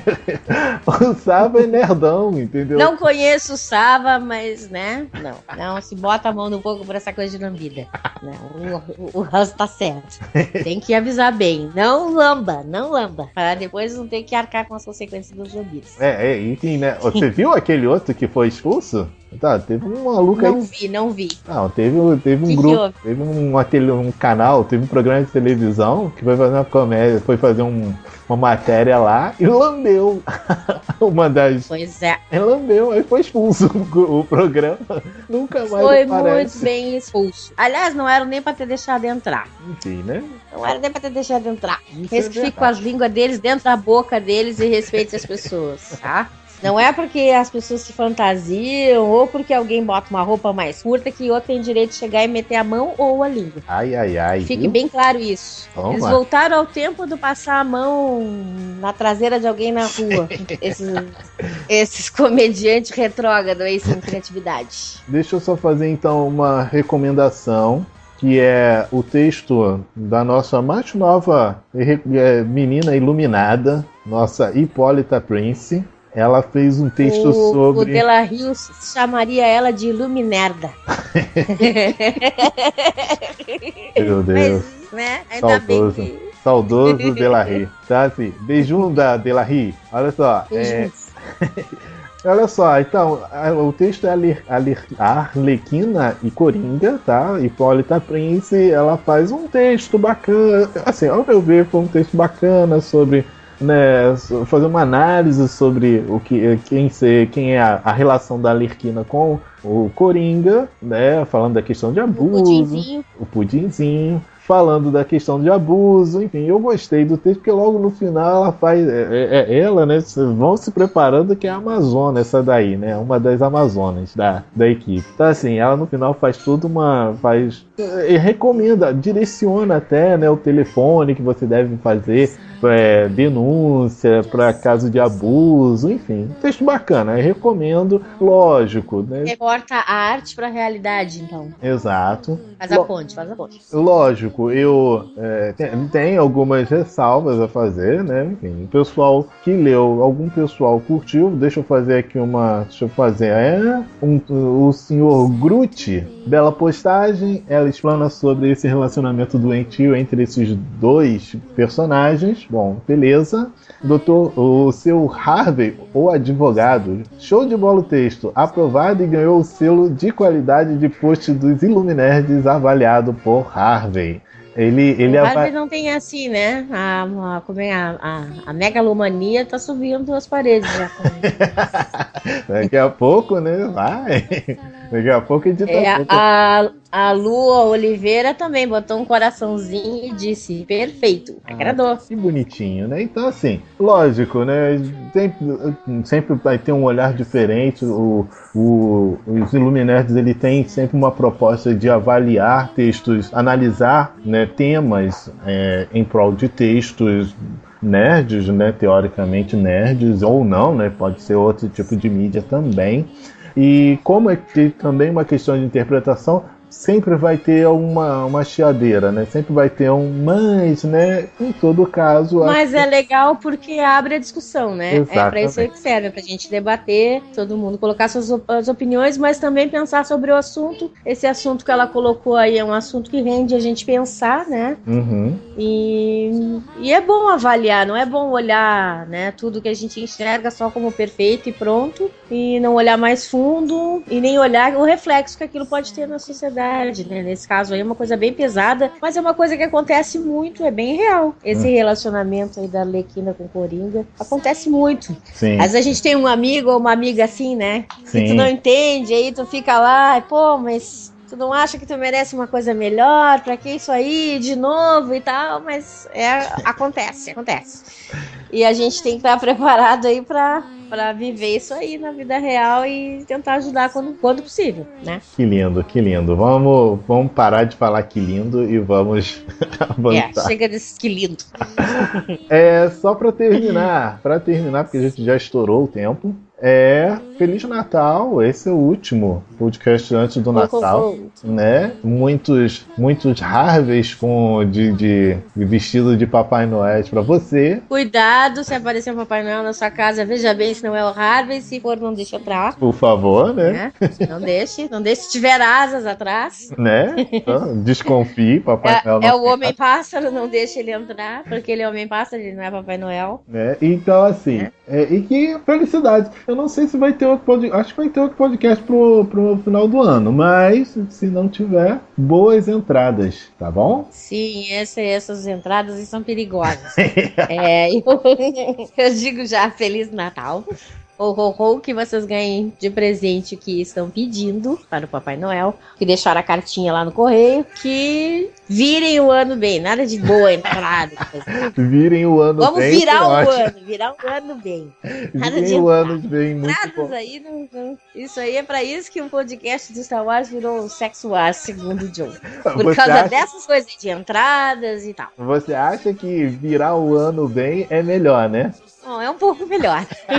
O Sava é nerdão, entendeu? Não conheço o Sava, mas, né? Não, não se bota a mão no fogo por essa coisa de lambida. Não, o, o resto tá certo. Tem que avisar bem. Não lamba, não lamba. Para depois não ter que arcar com as consequências dos lambidos. É, é, enfim, né? Você viu aquele outro que foi expulso? Tá, teve um maluco não aí. Não vi, não vi. Não, teve, teve um que grupo, que teve um, aquele, um canal, teve um programa de televisão que foi fazer uma comédia, foi fazer um, uma matéria lá e lambeu uma das. Pois é. É, lambeu, aí foi expulso o, o programa. Nunca mais foi aparece. Muito bem expulso. Aliás, não era nem pra ter deixado entrar. Enfim, né? Não era nem pra ter deixado entrar. Isso Eles é que ficam com as línguas deles dentro da boca deles e respeitem as pessoas, tá? Não é porque as pessoas se fantasiam ou porque alguém bota uma roupa mais curta que outro tem direito de chegar e meter a mão ou a língua. Ai, ai, ai. Fique viu? bem claro isso. Toma. Eles voltaram ao tempo de passar a mão na traseira de alguém na rua. esses, esses comediantes retrógrados aí sem criatividade. Deixa eu só fazer então uma recomendação, que é o texto da nossa mais nova menina iluminada, nossa Hipólita Prince. Ela fez um texto o, sobre... O Dela Rio chamaria ela de Iluminerda. Meu Deus. Mas, né? Ainda saudoso, bem que... saudoso Dela Rio. Tá assim, beijão da Dela Rio. Olha só. É... Olha só, então, o texto é Arle- Arle- Arlequina e Coringa, tá? Hipólita Prince, ela faz um texto bacana, assim, ao meu ver, foi um texto bacana sobre, né, fazer uma análise sobre o que, quem, ser, quem é a, a relação da Arlequina com o Coringa, né? Falando da questão de abuso, O pudinzinho. o pudinzinho. Falando da questão de abuso, enfim, eu gostei do texto, porque logo no final ela faz, é, é, ela, né, vão se preparando, que é a Amazona, essa daí, né, uma das Amazonas da, da equipe. Então assim, ela no final faz tudo uma, faz, e recomenda, direciona até, né, o telefone que você deve fazer, é, denúncia para caso de abuso, enfim, texto bacana, eu recomendo, lógico, né. Reporta a arte pra realidade, então. Exato. Faz a ponte, faz a ponte. Lógico, eu é, tem, tem algumas ressalvas a fazer, né? Enfim, o pessoal que leu, algum pessoal curtiu. Deixa eu fazer aqui uma. Deixa eu fazer. É, um, o senhor Groot, bela postagem. Ela explana sobre esse relacionamento doentio entre esses dois personagens. Bom, beleza. Doutor, o seu Harvey, o advogado, show de bola o texto, aprovado e ganhou o selo de qualidade de post dos Iluminerds avaliado por Harvey. Ele, ele o ava... Harvey não tem assim, né? A, a, como é, a, a, a megalomania tá subindo as paredes já. Daqui a pouco, né? Vai. Daqui a pouco edita é, pouco. a, a Lua Oliveira também botou um coraçãozinho e disse: perfeito, agradou. Ah, que bonitinho, né? Então, assim, lógico, né? Sempre, sempre vai ter um olhar diferente. O, o, os Iluminerds, ele tem sempre uma proposta de avaliar textos, analisar, né, temas é, em prol de textos nerds, né, teoricamente nerds, ou não, né, pode ser outro tipo de mídia também. E como é que também uma questão de interpretação, sempre vai ter uma, uma chiadeira, né? Sempre vai ter um mas, né? Em todo caso... Mas acho... é legal porque abre a discussão, né? Exatamente. É pra isso que serve, pra gente debater, todo mundo colocar suas op- as opiniões, mas também pensar sobre o assunto. Esse assunto que ela colocou aí é um assunto que rende a gente pensar, né? Uhum. E, e é bom avaliar, não é bom olhar, né, tudo que a gente enxerga só como perfeito e pronto, e não olhar mais fundo, e nem olhar o reflexo que aquilo pode ter na sociedade, né? Nesse caso aí é uma coisa bem pesada, mas é uma coisa que acontece muito, é bem real. Esse hum. relacionamento aí da Arlequina com Coringa acontece muito. Sim. Às vezes a gente tem um amigo ou uma amiga assim, né? Sim. Que tu não entende, aí tu fica lá, pô, mas... tu não acha que tu merece uma coisa melhor? Pra que isso aí de novo e tal? Mas é, acontece, acontece. E a gente tem que estar preparado aí pra, pra viver isso aí na vida real e tentar ajudar quando, quando possível, né? Que lindo, que lindo. Vamos, vamos parar de falar que lindo e vamos avançar. É, chega desse que lindo. É, só pra terminar, pra terminar, porque a gente já estourou o tempo. É, Feliz Natal, esse é o último podcast antes do Natal, oh, oh. né? Muitos, muitos Harveys com de, de, de vestido de Papai Noel para você. Cuidado se aparecer um Papai Noel na sua casa, veja bem se não é o Harvey, se for não deixa entrar. Por favor, né? É, não deixe, não deixe se tiver asas atrás. Né? Então, desconfie, Papai é, Noel não é o Homem-Pássaro, não deixe ele entrar, porque ele é Homem-Pássaro, ele não é Papai Noel. Né? Então, assim, é. É, e que felicidade. Eu não sei se vai ter outro podcast. Acho que vai ter outro podcast pro, pro final do ano. Mas, se não tiver, boas entradas, tá bom? Sim, essa, essas entradas são perigosas. é, eu, eu digo já Feliz Natal. Ho, ho, ho, que vocês ganhem de presente o que estão pedindo para o Papai Noel, que deixaram a cartinha lá no correio, que virem o ano bem, nada de boa entrada. Virem o ano Vamos bem. Vamos virar o ótimo. ano, virar o ano bem. Nada virem de o ano bem, muito bom. Aí, não, não. Isso aí é para isso que um podcast do Star Wars virou Sexo Wars, segundo o John. Por Você causa acha... dessas coisas de entradas e tal. Você acha que virar o ano bem é melhor, né? Bom, é um pouco melhor.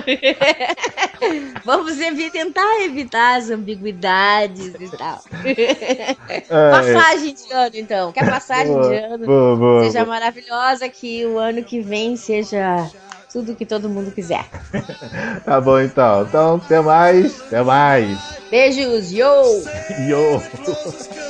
Vamos evitar, tentar evitar as ambiguidades e tal. É. Passagem de ano, então. Quer passagem boa, de ano? Boa, boa, seja boa. maravilhosa, que o ano que vem seja tudo que todo mundo quiser. Tá bom, então. Então, até mais. Até mais. Beijos, yo! Yo!